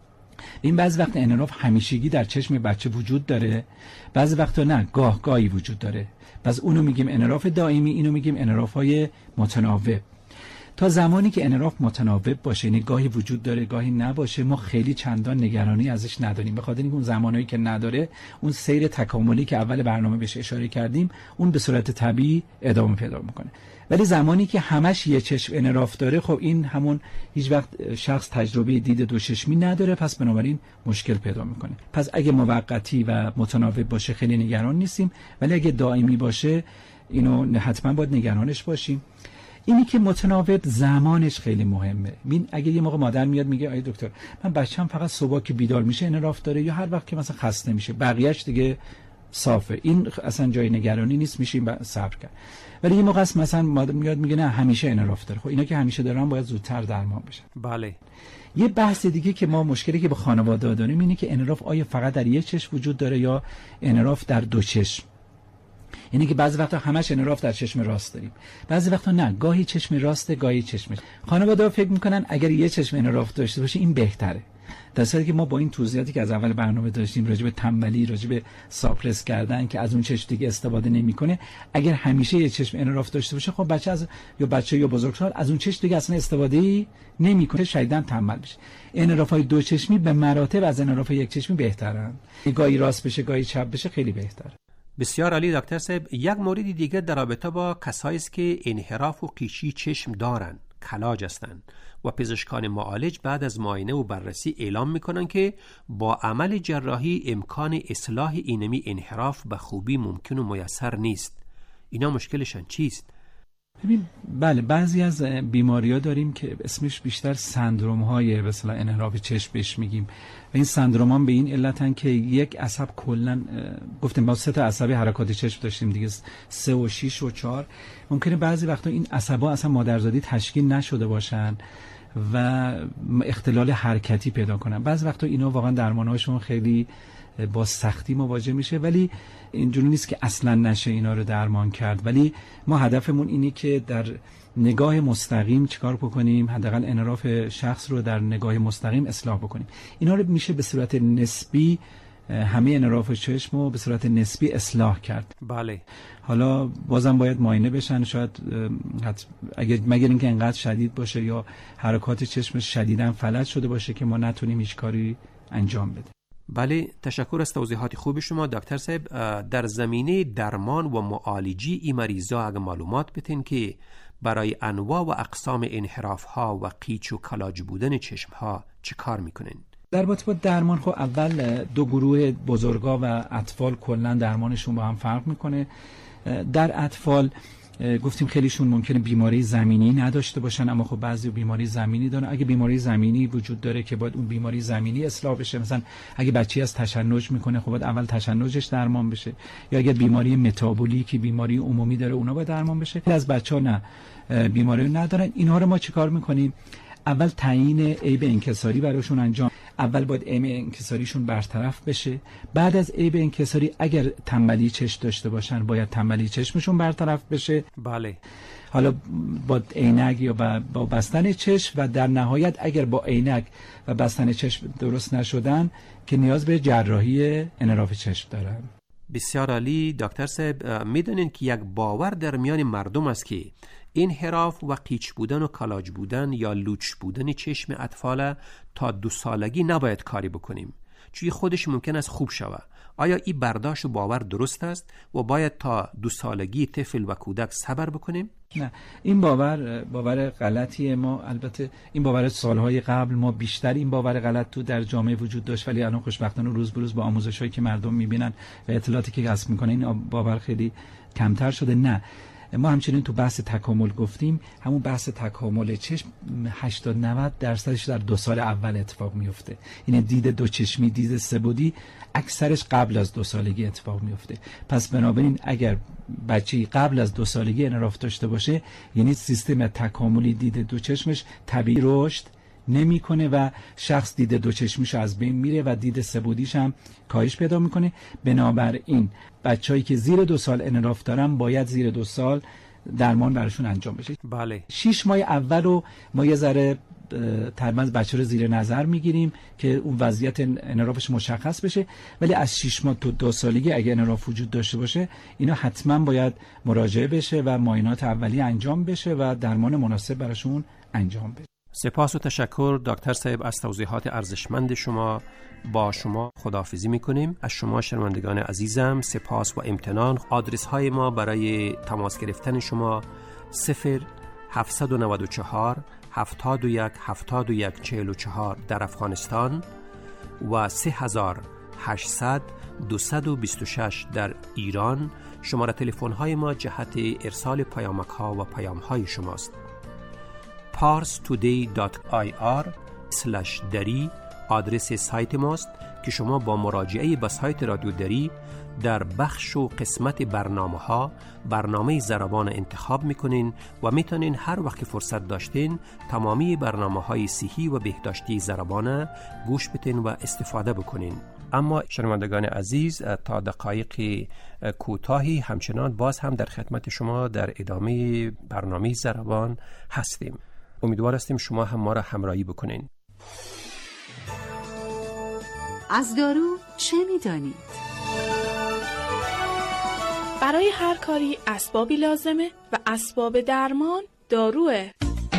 این بعضی وقت انحراف همیشگی در چشم بچه وجود داره، بعضی وقتا نه، گاه گاهی وجود داره. پس اونو میگیم انحراف دائمی، اینو میگیم انحراف‌های متناوب. تا زمانی که انحراف متناوب باشه، یعنی گاهی وجود داره گاهی نباشه، ما خیلی چندان نگرانی ازش نداریم، به خاطر اینکه اون زمانایی که نداره، اون سیر تکاملی که اول برنامه بهش اشاره کردیم، اون به صورت طبیعی ادامه پیدا میکنه. ولی زمانی که همش یه چشم انحراف داره، خب این همون هیچ وقت شخص تجربه دید دو چشمی نداره، پس بنابراین مشکل پیدا میکنه. پس اگه موقتی و متناوب باشه خیلی نگران نیستیم، ولی اگه دائمی باشه اینو حتما باید نگرانش باشیم. اینی که متناوب زمانش خیلی مهمه. ببین اگه یه موقع مادر میاد میگه آی دکتر من بچه‌م فقط صبح که بیدار میشه انحراف داره، یا هر وقت که مثلا خسته میشه، بقیه‌اش دیگه صافه، این اصلا جای نگرانی نیست، میشیم صبر کرد. ولی یه موقع مثلا مادر میاد میگه نه همیشه انحراف داره، خب اینا که همیشه دارن باید زودتر درمان بشن. بله. یه بحث دیگه که ما مشکلی که با خانواده داریم اینه که انحراف آیا فقط در یک چشم وجود داره یا انحراف در دو چشم. یعنی که بعضی وقتا همش انحراف در چشم راست داریم، بعضی وقتا نه، گاهی چشم راسته گاهی چشم. خانواده فکر میکنن اگر یه چشم انحراف داشته باشه این بهتره، در صورتی که ما با این توضیحاتی که از اول برنامه داشتیم راجع به تنبلی، راجع به ساپرس کردن که از اون چشم دیگه استفاده نمیکنه، اگر همیشه یه چشم انحراف داشته باشه خب بچه از یا بچه یا بزرگسال از اون چشم دیگه اصلا استفاده نمیکنه، شدیداً تنبل بشه. انحراف‌های دو چشمی به مراتب از انحراف یک چشمی بهترن، گاهی راست بشه گاهی چپ بشه خیلی بهتره. بسیار عالی دکتر صاحب. یک مورد دیگه در رابطه با کسایی است که انحراف و قیچی چشم دارن، کلاج هستند و پزشکان معالج بعد از معاینه و بررسی اعلام میکنن که با عمل جراحی امکان اصلاح اینمی انحراف به خوبی ممکن و میسر نیست. اینا مشکلشان چیست؟ ببین بله، بعضی از بیماری‌ها داریم که اسمش بیشتر سندروم‌های به اصطلاح انحراف چشم بهش میگیم و این سندروم‌ها به این علتن که یک عصب کلاً، گفتیم با سه تا عصب حرکات چشم داشتیم دیگه، سه و شش و چهار، ممکنه بعضی وقتا این عصب‌ها اصلا مادرزادی تشکیل نشده باشن و اختلال حرکتی پیدا کنن. بعضی وقتا اینا واقعا درمان‌هاشون خیلی با سختی مواجه میشه، ولی اینجوری نیست که اصلا نشه اینا رو درمان کرد. ولی ما هدفمون اینه که در نگاه مستقیم چیکار بکنیم، حداقل انحراف شخص رو در نگاه مستقیم اصلاح بکنیم. اینا رو میشه به صورت نسبی، همه انحراف چشم رو به صورت نسبی اصلاح کرد. بله. حالا بازم باید معاینه بشن، شاید اگر مگر اینکه انقدر شدید باشه یا حرکات چشمش شدیداً فلج شده باشه که ما نتونیم هیچ کاری انجام بدیم. بله، تشکر از توضیحات خوب شما دکتر صاحب. در زمینه درمان و معالجی این مریضا اگه معلومات بتین که برای انواع و اقسام انحراف ها و قیچ و کلاج بودن چشم ها چه کار میکنین؟ در رابطه با درمان خب اول دو گروه بزرگا و اطفال کلا درمانشون با هم فرق میکنه. در اطفال گفتیم خیلیشون ممکنه بیماری زمینی نداشته باشن، اما خب بعضی بیماری زمینی دارن. اگه بیماری زمینی وجود داره که باید اون بیماری زمینی اصلاح بشه، مثلا اگه بچه‌ای از تشنج میکنه خب باید اول تشنجش درمان بشه، یا اگه بیماری متابولیکی بیماری عمومی داره اونا باید درمان بشه. از بچه‌ها نه بیماری ندارن، اینها رو ما چیکار میکنیم؟ اول تعیین عیب انکساری براشون انجام، اول باید عیب انکساریشون برطرف بشه. بعد از عیب انکساری اگر تنبلی چشم داشته باشن باید تنبلی چشمشون برطرف بشه. بله. حالا با عینک یا با بستن چشم، و در نهایت اگر با عینک و بستن چشم درست نشدن که نیاز به جراحی انحراف چشم دارن. بسیار عالی دکتر صاحب. میدونین که یک باور در میان مردم است که انحراف و قیچ بودن و کلاج بودن یا لوچ بودن چشم اطفال تا دو سالگی نباید کاری بکنیم، چون خودش ممکن است خوب شود. آیا این برداشت و باور درست است و باید تا دو سالگی طفل و کودک صبر بکنیم؟ نه، این باور باور غلطیه. ما البته این باور سالهای قبل ما بیشتر این باور غلط تو در جامعه وجود داشت، ولی الان خوشبختانه روز به روز با آموزشایی که مردم میبینن و اطلاعاتی که کسب میکنن این باور خیلی کمتر شده. نه، ما همچنین تو بحث تکامل گفتیم، همون بحث تکامل چشم هشتاد نود درصدش در دو سال اول اتفاق میفته. این دید دو چشمی، دید سه‌بعدی اکثرش قبل از دو سالگی اتفاق میفته. پس بنابراین اگر بچه‌ای قبل از دو سالگی انحراف داشته باشه، یعنی سیستم تکاملی دید دو چشمش طبیعی رشد نمیکنه و شخص دید دو چشمیش از بین میره و دید سه‌بعدیش هم کاهش پیدا میکنه. بنابراین بچه‌ای که زیر دو سال انحراف دارن باید زیر دو سال درمان براشون انجام بشه. بله. شش ماه اول رو ما یه ذره تقریبا بچه رو زیر نظر میگیریم که اون وضعیت انحرافش مشخص بشه، ولی از شش ماه تا دو سالگی اگه انحراف وجود داشته باشه اینا حتما باید مراجعه بشه و معاینات اولیه انجام بشه و درمان مناسب براشون انجام بشه. سپاس و تشکر دکتر صاحب از توضیحات ارزشمند شما. با شما خداحافظی میکنیم. از شما شنوندگان عزیزم سپاس و امتنان. آدرس های ما برای تماس گرفتن شما صفر هفتصد و نود و چهار هفتاد و یک هفتاد و یک چهل و چهار در افغانستان و سه هزار و هشتصد دویست و بیست و شش در ایران. شماره تلفن های ما جهت ارسال پیامک ها و پیام های شماست. پارس تودی دات آی آر اسلش دری آدرس سایت ماست که شما با مراجعه به سایت رادیو دری در بخش و قسمت برنامه ها برنامه زربان انتخاب میکنین و میتونین هر وقت فرصت داشتین تمامی برنامه های صحی و بهداشتی زربان گوش بتین و استفاده بکنین. اما شنوندگان عزیز تا دقایق کوتاهی همچنان باز هم در خدمت شما در ادامه برنامه زربان هستیم. امیدوار هستیم شما هم ما را همراهی بکنین. از دارو چه می‌دانید؟ برای هر کاری اسبابی لازمه و اسباب درمان داروه.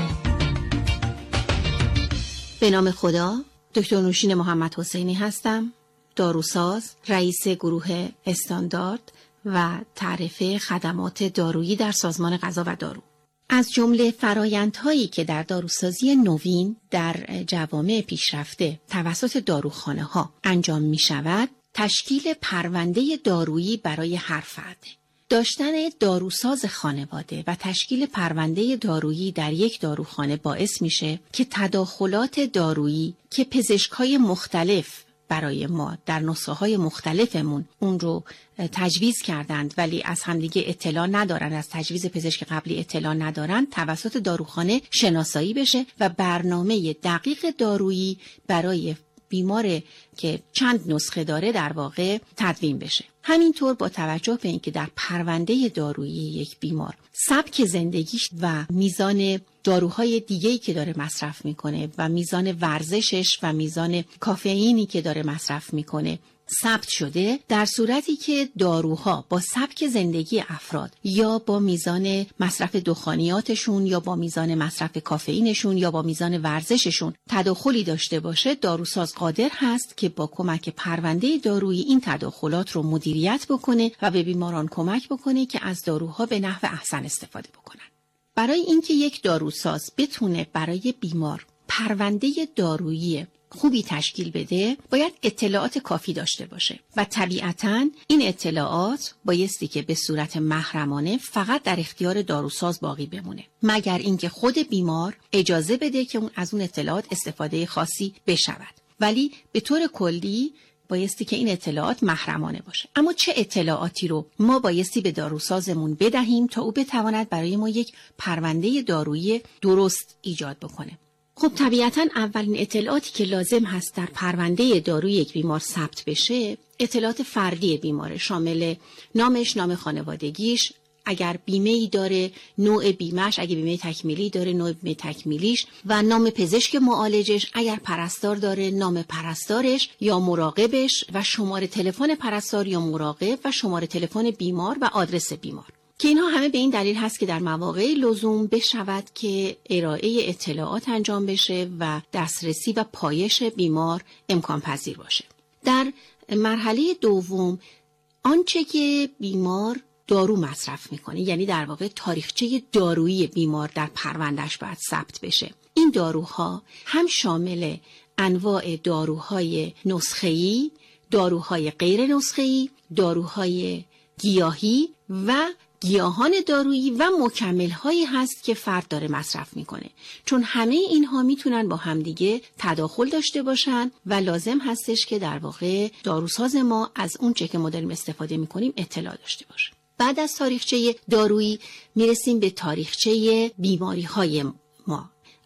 به نام خدا، دکتر نوشین محمد حسینی هستم، داروساز، رئیس گروه استاندارد و تعرفه خدمات دارویی در سازمان غذا و دارو. از جمله فرآیندهایی که در داروسازی نوین در جوامع پیشرفته توسط داروخانه ها انجام می شود، تشکیل پرونده دارویی برای هر فرد. داشتن داروساز خانواده و تشکیل پرونده دارویی در یک داروخانه باعث میشه که تداخلات دارویی که پزشک‌های مختلف برای ما در نسخه های مختلفمون اون رو تجویز کردند ولی از همدیگه اطلاع ندارن، از تجویز پزشک قبلی اطلاع ندارن، توسط داروخانه شناسایی بشه و برنامه دقیق دارویی برای بیمار که چند نسخه داره در واقع تدوین بشه. همینطور با توجه به اینکه در پرونده دارویی یک بیمار سبک زندگیش و میزان داروهای دیگه‌ای که داره مصرف میکنه و میزان ورزشش و میزان کافئینی که داره مصرف میکنه ثبت شده، در صورتی که داروها با سبک زندگی افراد یا با میزان مصرف دخانیاتشون یا با میزان مصرف کافئینشون یا با میزان ورزششون تداخلی داشته باشه، داروساز قادر هست که با کمک پرونده دارویی این تداخلات رو مدیریت بکنه و به بیماران کمک بکنه که از داروها به نحو احسن استفاده بکنن. برای اینکه یک داروساز بتونه برای بیمار پرونده دارویی خوبی تشکیل بده، باید اطلاعات کافی داشته باشه و طبیعتاً این اطلاعات بایستی که به صورت محرمانه فقط در اختیار داروساز باقی بمونه، مگر اینکه خود بیمار اجازه بده که اون از اون اطلاعات استفاده خاصی بشود. ولی به طور کلی بایستی که این اطلاعات محرمانه باشه. اما چه اطلاعاتی رو ما بایستی به داروسازمون بدهیم تا او بتواند برای ما یک پرونده دارویی درست ایجاد بکنه؟ خب طبیعتاً اولین اطلاعاتی که لازم هست در پرونده داروی یک بیمار ثبت بشه، اطلاعات فردی بیماره، شامل نامش، نام خانوادگیش، اگر بیمه‌ای داره نوع بیمه‌اش، اگر بیمه تکمیلی داره نوع بیمه تکمیلیش و نام پزشک معالجش، اگر پرستار داره نام پرستارش یا مراقبش و شماره تلفن پرستار یا مراقب و شماره تلفن بیمار و آدرس بیمار، که اینها همه به این دلیل هست که در مواقع لزوم بشود که ارائه اطلاعات انجام بشه و دسترسی و پایش بیمار امکان پذیر باشه. در مرحله دوم آنچه که بیمار دارو مصرف میکنه، یعنی در واقع تاریخچه دارویی بیمار در پروندهش باید ثبت بشه. این داروها هم شامل انواع داروهای نسخه‌ای، داروهای غیر نسخه‌ای، داروهای گیاهی و گیاهان دارویی و مکمل‌هایی هست که فرد داره مصرف میکنه، چون همه اینها میتونن با همدیگه تداخل داشته باشن و لازم هستش که در واقع داروساز ما از اون چه که ما داریم استفاده میکنیم اطلاع داشته باشه. بعد از تاریخچه دارویی میرسیم به تاریخچه بیماری‌های ما.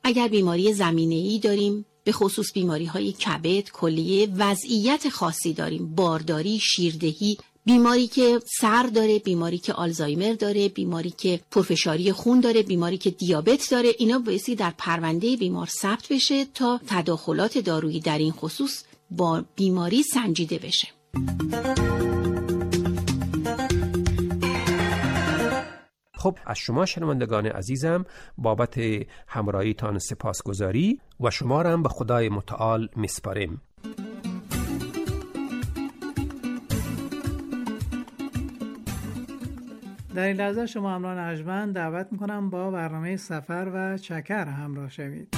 اگر بیماری زمینه‌ای داریم، به خصوص بیماری های کبد، کلیه، وضعیت خاصی داریم، بارداری، شیردهی، بیماری که سر داره، بیماری که آلزایمر داره، بیماری که پرفشاری خون داره، بیماری که دیابت داره، اینا بایستی در پرونده بیمار ثبت بشه تا تداخلات دارویی در این خصوص با بیماری سنجیده بشه. خب از شما شنوندگان عزیزم بابت همراهیتان سپاسگزاری و شما را هم به خدای متعال میسپاریم. در این لحظه شما همراهان ارجمند دعوت میکنم با برنامه سفر و چکر همراه شوید.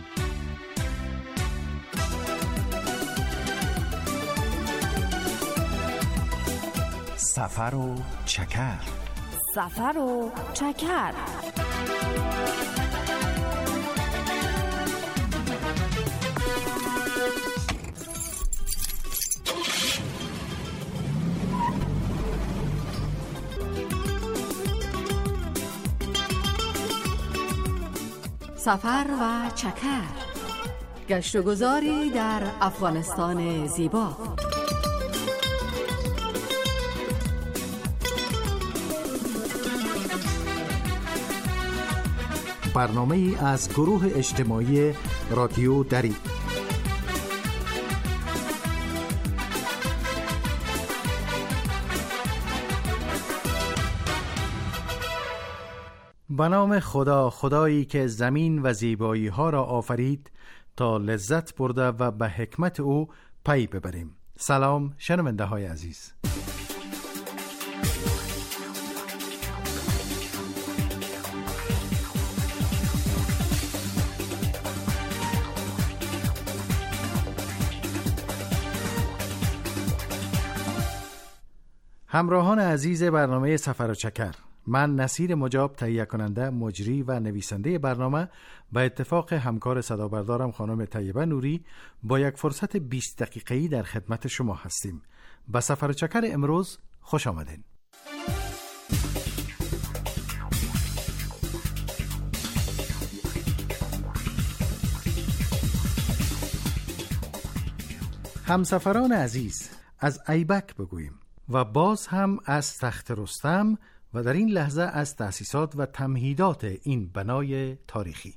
سفر و چکر. سفر و چکر. سفر و چکر. گشت و گذاری در افغانستان زیبا. برنامه ای از گروه اجتماعی رادیو دری. به نام خدا، خدایی که زمین و زیبایی ها را آفرید تا لذت برده و به حکمت او پی ببریم. سلام شنونده های عزیز. همراهان عزیز برنامه سفر و چکر، من نصیر مجاب تهیه کننده، مجری و نویسنده برنامه به اتفاق همکار صدابردارم خانم طیبه نوری با یک فرصت بیست دقیقه‌ای در خدمت شما هستیم. به سفر و چکر امروز خوش آمدین. همسفران عزیز، از ایبک بگوییم و باز هم از تخت رستم و در این لحظه از تأسیسات و تمهیدات این بنای تاریخی.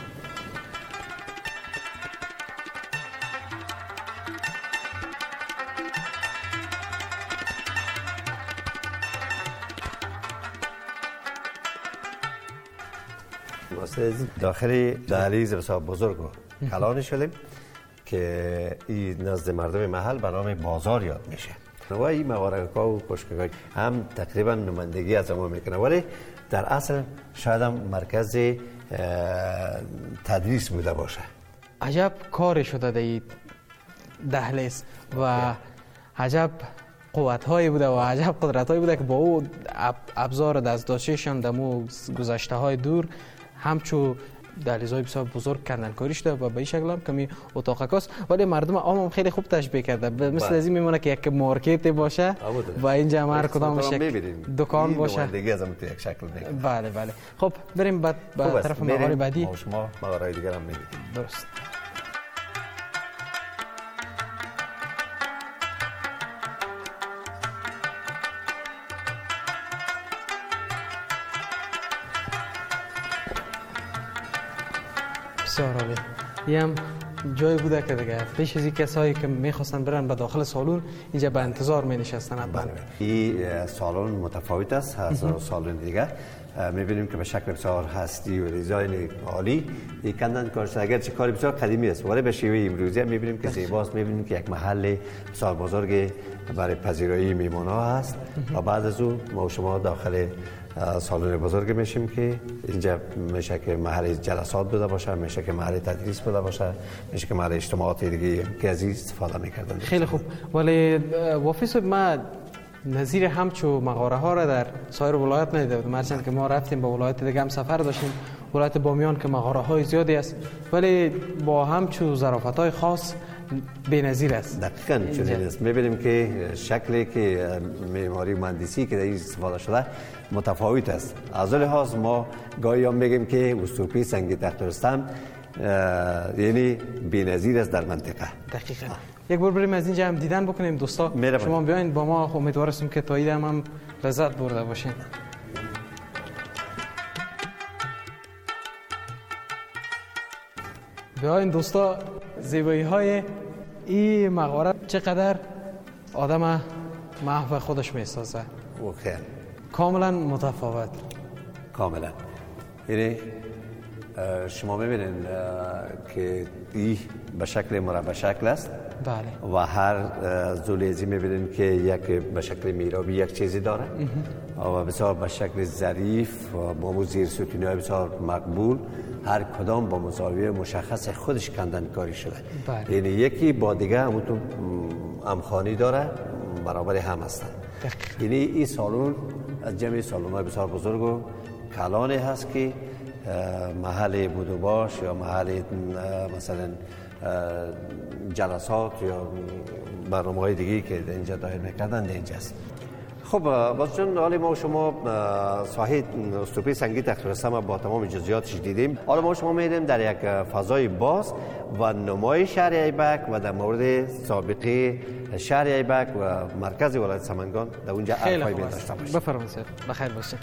داخل دهلیز بسیار بزرگ و کلان شدیم که این نزد مردم محل به نام بازار یاد میشه و این موارگاه و کشکگاه هم تقریبا نمایندگی از ما میکنه، ولی در اصل شاید هم مرکز تدریس بوده باشه. عجب کار شده در دهلیز و عجب قوت هایی بوده و عجب قدرت هایی بوده که با او ابزار دستداشتشان دمو گذشته های دور همچو دهلیزهای بسیار بزرگ کندنکاری شده و به این شکل هم کمی اتاقکاست، ولی مردم عام هم خیلی خوب تشبیه کرده. مثل از این میمونه که یک مارکت باشه و اینجا هر کدام دکان باشه. دیگه از هم تو یک شکل میگه. بله بله. خب بریم بعد به طرف مغازه بعدی. شما مغازه دیگه هم میبینید. درست. بسیار عالی. یه هم جایی بوده که دیگه پیش از این کسایی که میخواستن برن به داخل سالن اینجا به انتظار می نشستن. بله. این سالن متفاوت است از سالن دیگه. میبینیم که به شکل بسیار هستی و دیزاین عالی این کندن کار شده، اگرچه کاری بسیار قدیمی است ولی به شیوه امروزی میبینیم که زیباست. میبینیم که یک محل بسیار بزرگ برای پذیرایی میمونا هست و بعد از اون ما و شما داخل سالن بزرگ میشیم که اینجا میشه که محل جلسات بوده باشه، میشه که محل تدریس بوده باشه، میشه که محل اجتماعات دیگه که از این استفاده میکردن. خیلی خوب. ولی وافی ما نظیر همچو مغاره ها را در سایر ولایت ندیده بودیم، هرچند که ما رفتیم به ولایت دیگه هم سفر داشتیم، ولایت بامیان که مغاره های زیادی است ولی با همچو ظرافت های خاص بی‌نظیر است. دقیقاً چنین است. می‌بینیم که شکلی که معماری مهندسی که در این استفاده شده متفاوت است. از لحاظ ما گاهی هم میگیم که استوپی سنگ تخت رستم یعنی بی‌نظیر است در منطقه. دقیقاً. یک بار بریم از اینجا هم دیدن بکنیم دوستا. شما بیاین با ما، امیدوار هستم که تا ایده هم, هم لذت برده باشین. بیاین دوستا، زیبایی های این مغاره چقدر آدم محو خودش میسازه. اوکی. کاملا متفاوت. کاملا. یعنی شما میبینین که این به شکل مربع شکل است. بله. و هر زولیزی میبینین که یک به شکل میرابی یک چیزی داره و بسیار به شکل ظریف و با زیر ستونهای بسیار مقبول، هر کدام با مزاویه مشخص خودش کندن کاری شده. بله. یعنی یکی با دیگه همونطور همخوانی داره، برابر هم هستن. یعنی این سالن از جمعی سالن‌های بسیار بزرگ و کلانی هست که محل بود و باش یا محل مثلا جلسات یا برنامه‌های دیگه که اینجا دایر میکردن اینجاست. خب باز جان، حالا ما شما ساحه استوپی سنگی تخت‌رستم با تمام جزئیاتش دیدیم. حالا ما شما می‌بینیم در یک فضای باز و نمای شهر ایبک و در مورد سابقه شهر ایبک و مرکز ولایت سمنگان در اونجا حرفایی داشته باشیم. بفرمایید. بخیر باشید.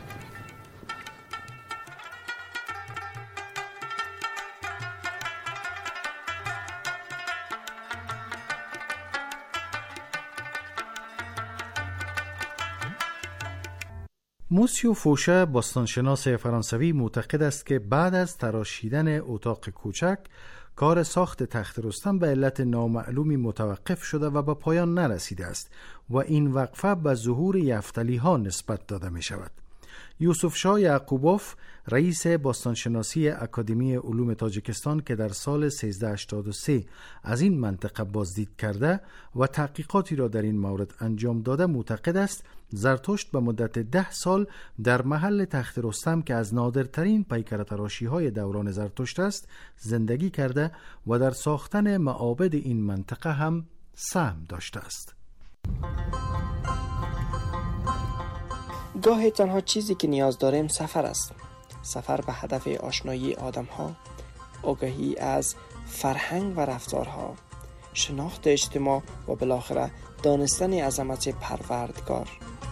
موسیو فوشه باستانشناس فرانسوی معتقد است که بعد از تراشیدن اتاق کوچک کار ساخت تخت رستم به علت نامعلومی متوقف شده و به پایان نرسیده است و این وقفه به ظهور یفتلی ها نسبت داده می شود. یوسف شاه یعقوبوف، رئیس باستانشناسی اکادمی علوم تاجیکستان که در سال سیزده هشتاد و سه از این منطقه بازدید کرده و تحقیقاتی را در این مورد انجام داده، معتقد است زرتشت به مدت ده سال در محل تخت رستم که از نادرترین پیکر تراشی های دوران زرتشت است زندگی کرده و در ساختن معابد این منطقه هم سهم داشته است. گاهی تنها چیزی که نیاز داریم سفر است. سفر به هدف آشنایی آدم‌ها، آگاهی از فرهنگ و رفتارها، شناخت اجتماع و بالاخره دانستن عظمت پروردگار.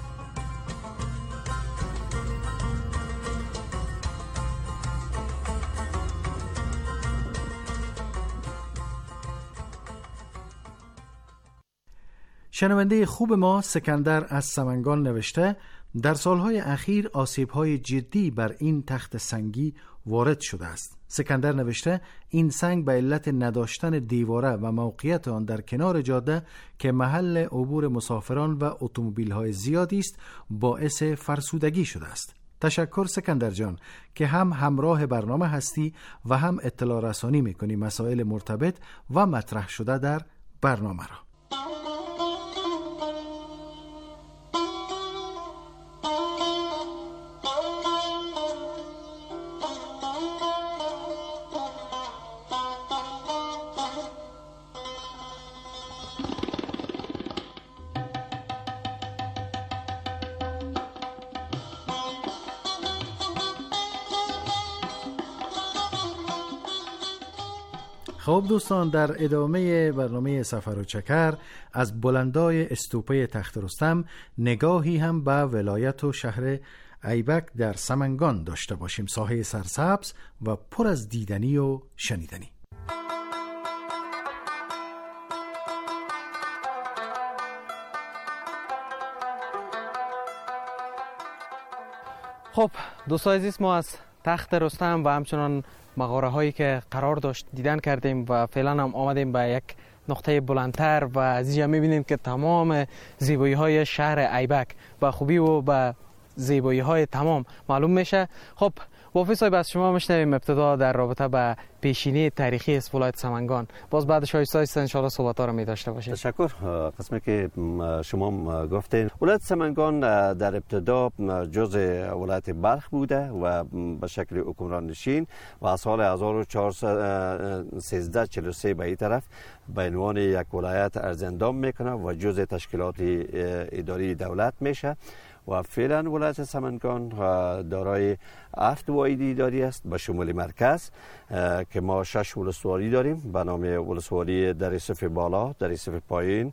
شنونده خوب ما سکندر از سمنگان نوشته در سالهای اخیر آسیب‌های جدی بر این تخت سنگی وارد شده است. سکندر نوشته این سنگ به علت نداشتن دیواره و موقعیت آن در کنار جاده که محل عبور مسافران و اتومبیل‌های زیادی است باعث فرسودگی شده است. تشکر سکندر جان که هم همراه برنامه هستی و هم اطلاع رسانی می‌کنی مسائل مرتبط و مطرح شده در برنامه را. خب دوستان، در ادامه برنامه سفر و چکر از بلندای استوپه تخت رستم نگاهی هم به ولایت و شهر ایبک در سمنگان داشته باشیم. ساحه سرسبز و پر از دیدنی و شنیدنی. خب دوستان عزیز، ما از تخت رستم و همچنان مغاره هایی که قرار داشت دیدن کردیم و فعلا هم آمدیم به یک نقطه بلندتر و از اینجا میبینیم که تمام زیبایی های شهر ایبک و خوبی و به زیبایی های تمام معلوم میشه. خب وافی صاحب، از شما میشنویم ابتدا در رابطه به پیشینی تاریخی از ولایت سمنگان. باز بعدش آیسته آیسته ان شاء الله صحبت ها رو می داشته باشیم. تشکر. قسمی که شما گفتین ولایت سمنگان در ابتدا جزء ولایت بلخ بوده و به شکل حکمران نشین و از سال هزار و چهارصد و سیزده و چهل و سه به این طرف به عنوان یک ولایت ارزندام میکنه و جزء تشکیلات اداری دولت میشه و فعلا ولایت سمنگان دارای هفت واحد اداری است به شمول مرکز که ما شش ولسوالی داریم به نام ولسوالی دریسف بالا، دریسف پایین،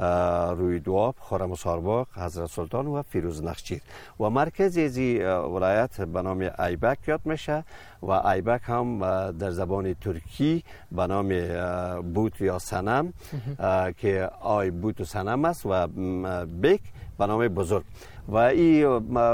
روی دواب، خرم و سارباغ، حضرت سلطان و فیروز نخچیر و مرکز از ولایت به نام ایبک یاد میشه و ایبک هم در زبان ترکی به نام بوت یا صنم که آی بوت و صنم است و بک به نام بزرگ و این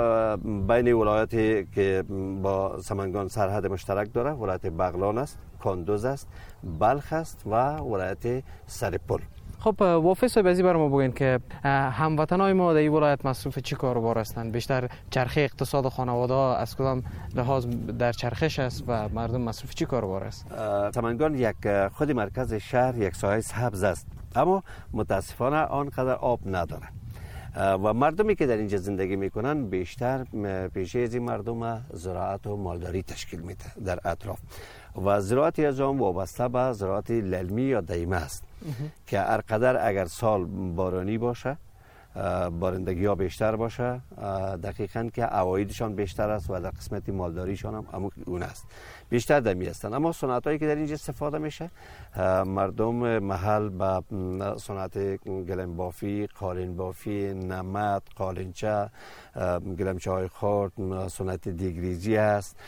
بین ولایتی که با سمنگان سرحد مشترک داره ولایت بغلان است، کندوز است، بلخ است و ولایت سرپل. خب وافی صاحب ازی بر ما بگین که هموطنای ما در این ولایت مصروف چی کاروبار هستند؟ بیشتر چرخه اقتصاد خانواده ها از کدام لحاظ در چرخش است و مردم مصروف چی کاروبار است؟ سمنگان یک خود مرکز شهر یک ساحه سبز است اما متاسفانه آنقدر آب نداره و مردمی که در اینجا زندگی میکنن بیشتر پیشه از این مردم زراعت و مالداری تشکیل میده در اطراف و زراعت از آن وابسته به زراعت للمی یا دایمه است که هر قدر اگر سال بارانی باشه بارندگی ها بیشتر باشه دقیقاً که عوایدشان بیشتر است و در قسمت مالداریشان هم همون اون است بیشتر دمی هستند. اما صنعت هایی که در اینجا استفاده میشه مردم محل به صنعت گلم بافی، قالین بافی، نمد، قالینچه، گلمچه های خرد، صنعت دیگریزی هست،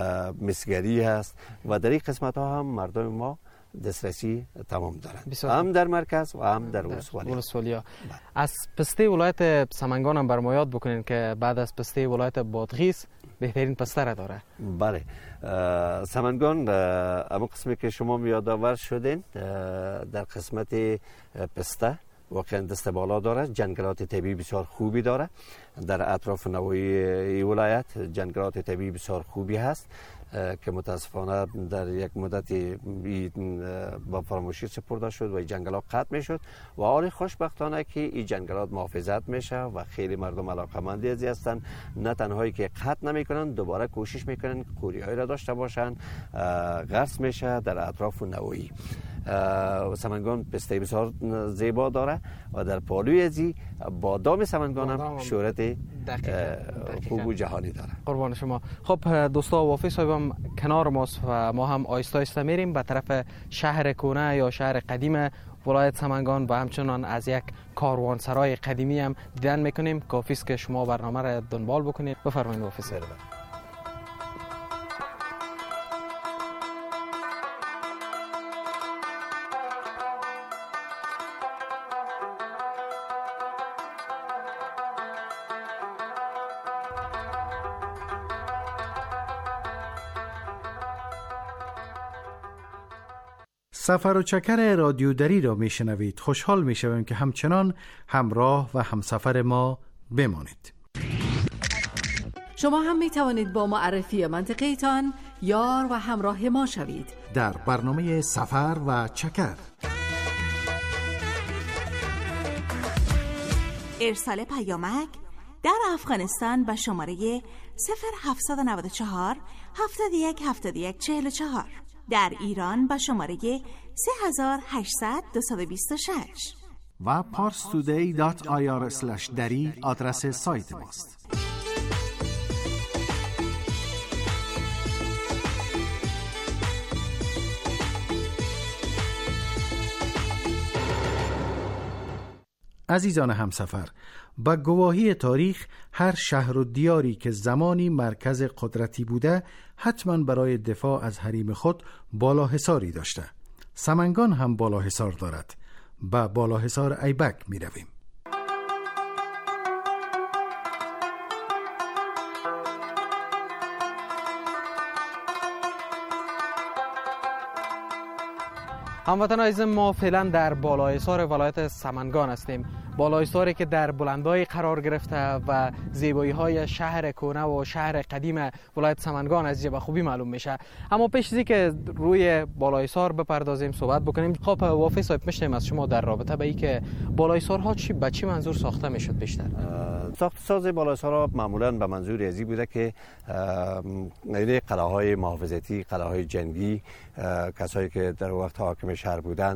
مسگری هست و در این قسمت ها هم مردم ما دسترسی تمام دارند هم در مرکز و هم در ولسوالی ها. از پسته ولایت سمنگان هم برام یاد بکنین که بعد از پسته ولایت بادغیس بهترین پسته را داره. بله سمنگان اما قسمی که شما یادآور شدین در قسمت پسته واقعا دست بالا داره، جنگلات طبیعی بسیار خوبی داره، در اطراف نواحی ولایت جنگلات طبیعی بسیار خوبی هست که متاسفانه در یک مدتی با فراموشی سپرده شد و این جنگلات قطع می شد و حال خوشبختانه که این جنگلات محافظت میشه و خیلی مردم علاقمندی ازی هستن، نه تنهایی که قطع نمی کنن دوباره کوشش میکنن کوریایی را داشته باشن، غرس میشه در اطراف نواحی. سمنگان پسته بسیار زیبا داره و در پالوی ازی بادام سمنگان هم شهرت خوب و جهانی داره. قربان شما. خب دوستا وافی صاحب هم کنار ماست و ما هم آیسته آیسته میریم به طرف شهر کونه یا شهر قدیم ولایت سمنگان و همچنان از یک کاروانسرای قدیمی هم دیدن میکنیم. کافی است که شما برنامه را دنبال بکنید. بفرمایید وافی صاحب. سفر و چکر رادیو دری را میشنوید. خوشحال میشویم که همچنان همراه و همسفر ما بمانید. شما هم میتوانید با معرفی منطقه‌تان یار و همراه ما شوید در برنامه سفر و چکر. ارسال پیامک در افغانستان به شماره صفر هفتصد و نود و چهار هفتاد و یک هفتاد و یک چهل و چهار، در ایران با شماره سه هزار و هشتصد دویست و بیست و شش و پارس تودی دات آی آر اسلش دری آدرس سایت ماست. عزیزان همسفر، با گواهی تاریخ هر شهر و دیاری که زمانی مرکز قدرتی بوده حتما برای دفاع از حریم خود بالاحصاری داشته. سمنگان هم بالاحصار دارد. با بالاحصار ایبک می رویم. هموطنان عزیز، ما فعلا در بالاحصار ولایت سمنگان هستیم. بالاحصاری که در بلندای قرار گرفته و زیبایی های شهر کهنه و شهر قدیم ولایت سمنگان از به خوبی معلوم میشه. اما پیش از اینکه روی بالاحصار بپردازیم صحبت بکنیم، خب وافی صاحب میشنیم از شما در رابطه به اینکه بالاحصارها چی به چی منظور ساخته میشد بیشتر؟ ساخت ساز بالاحصارها معمولا به منظور ازی بوده که قلعه‌های محافظتی، قلعه‌های جنگی، کسایی که در وقت حاکم شهر بودند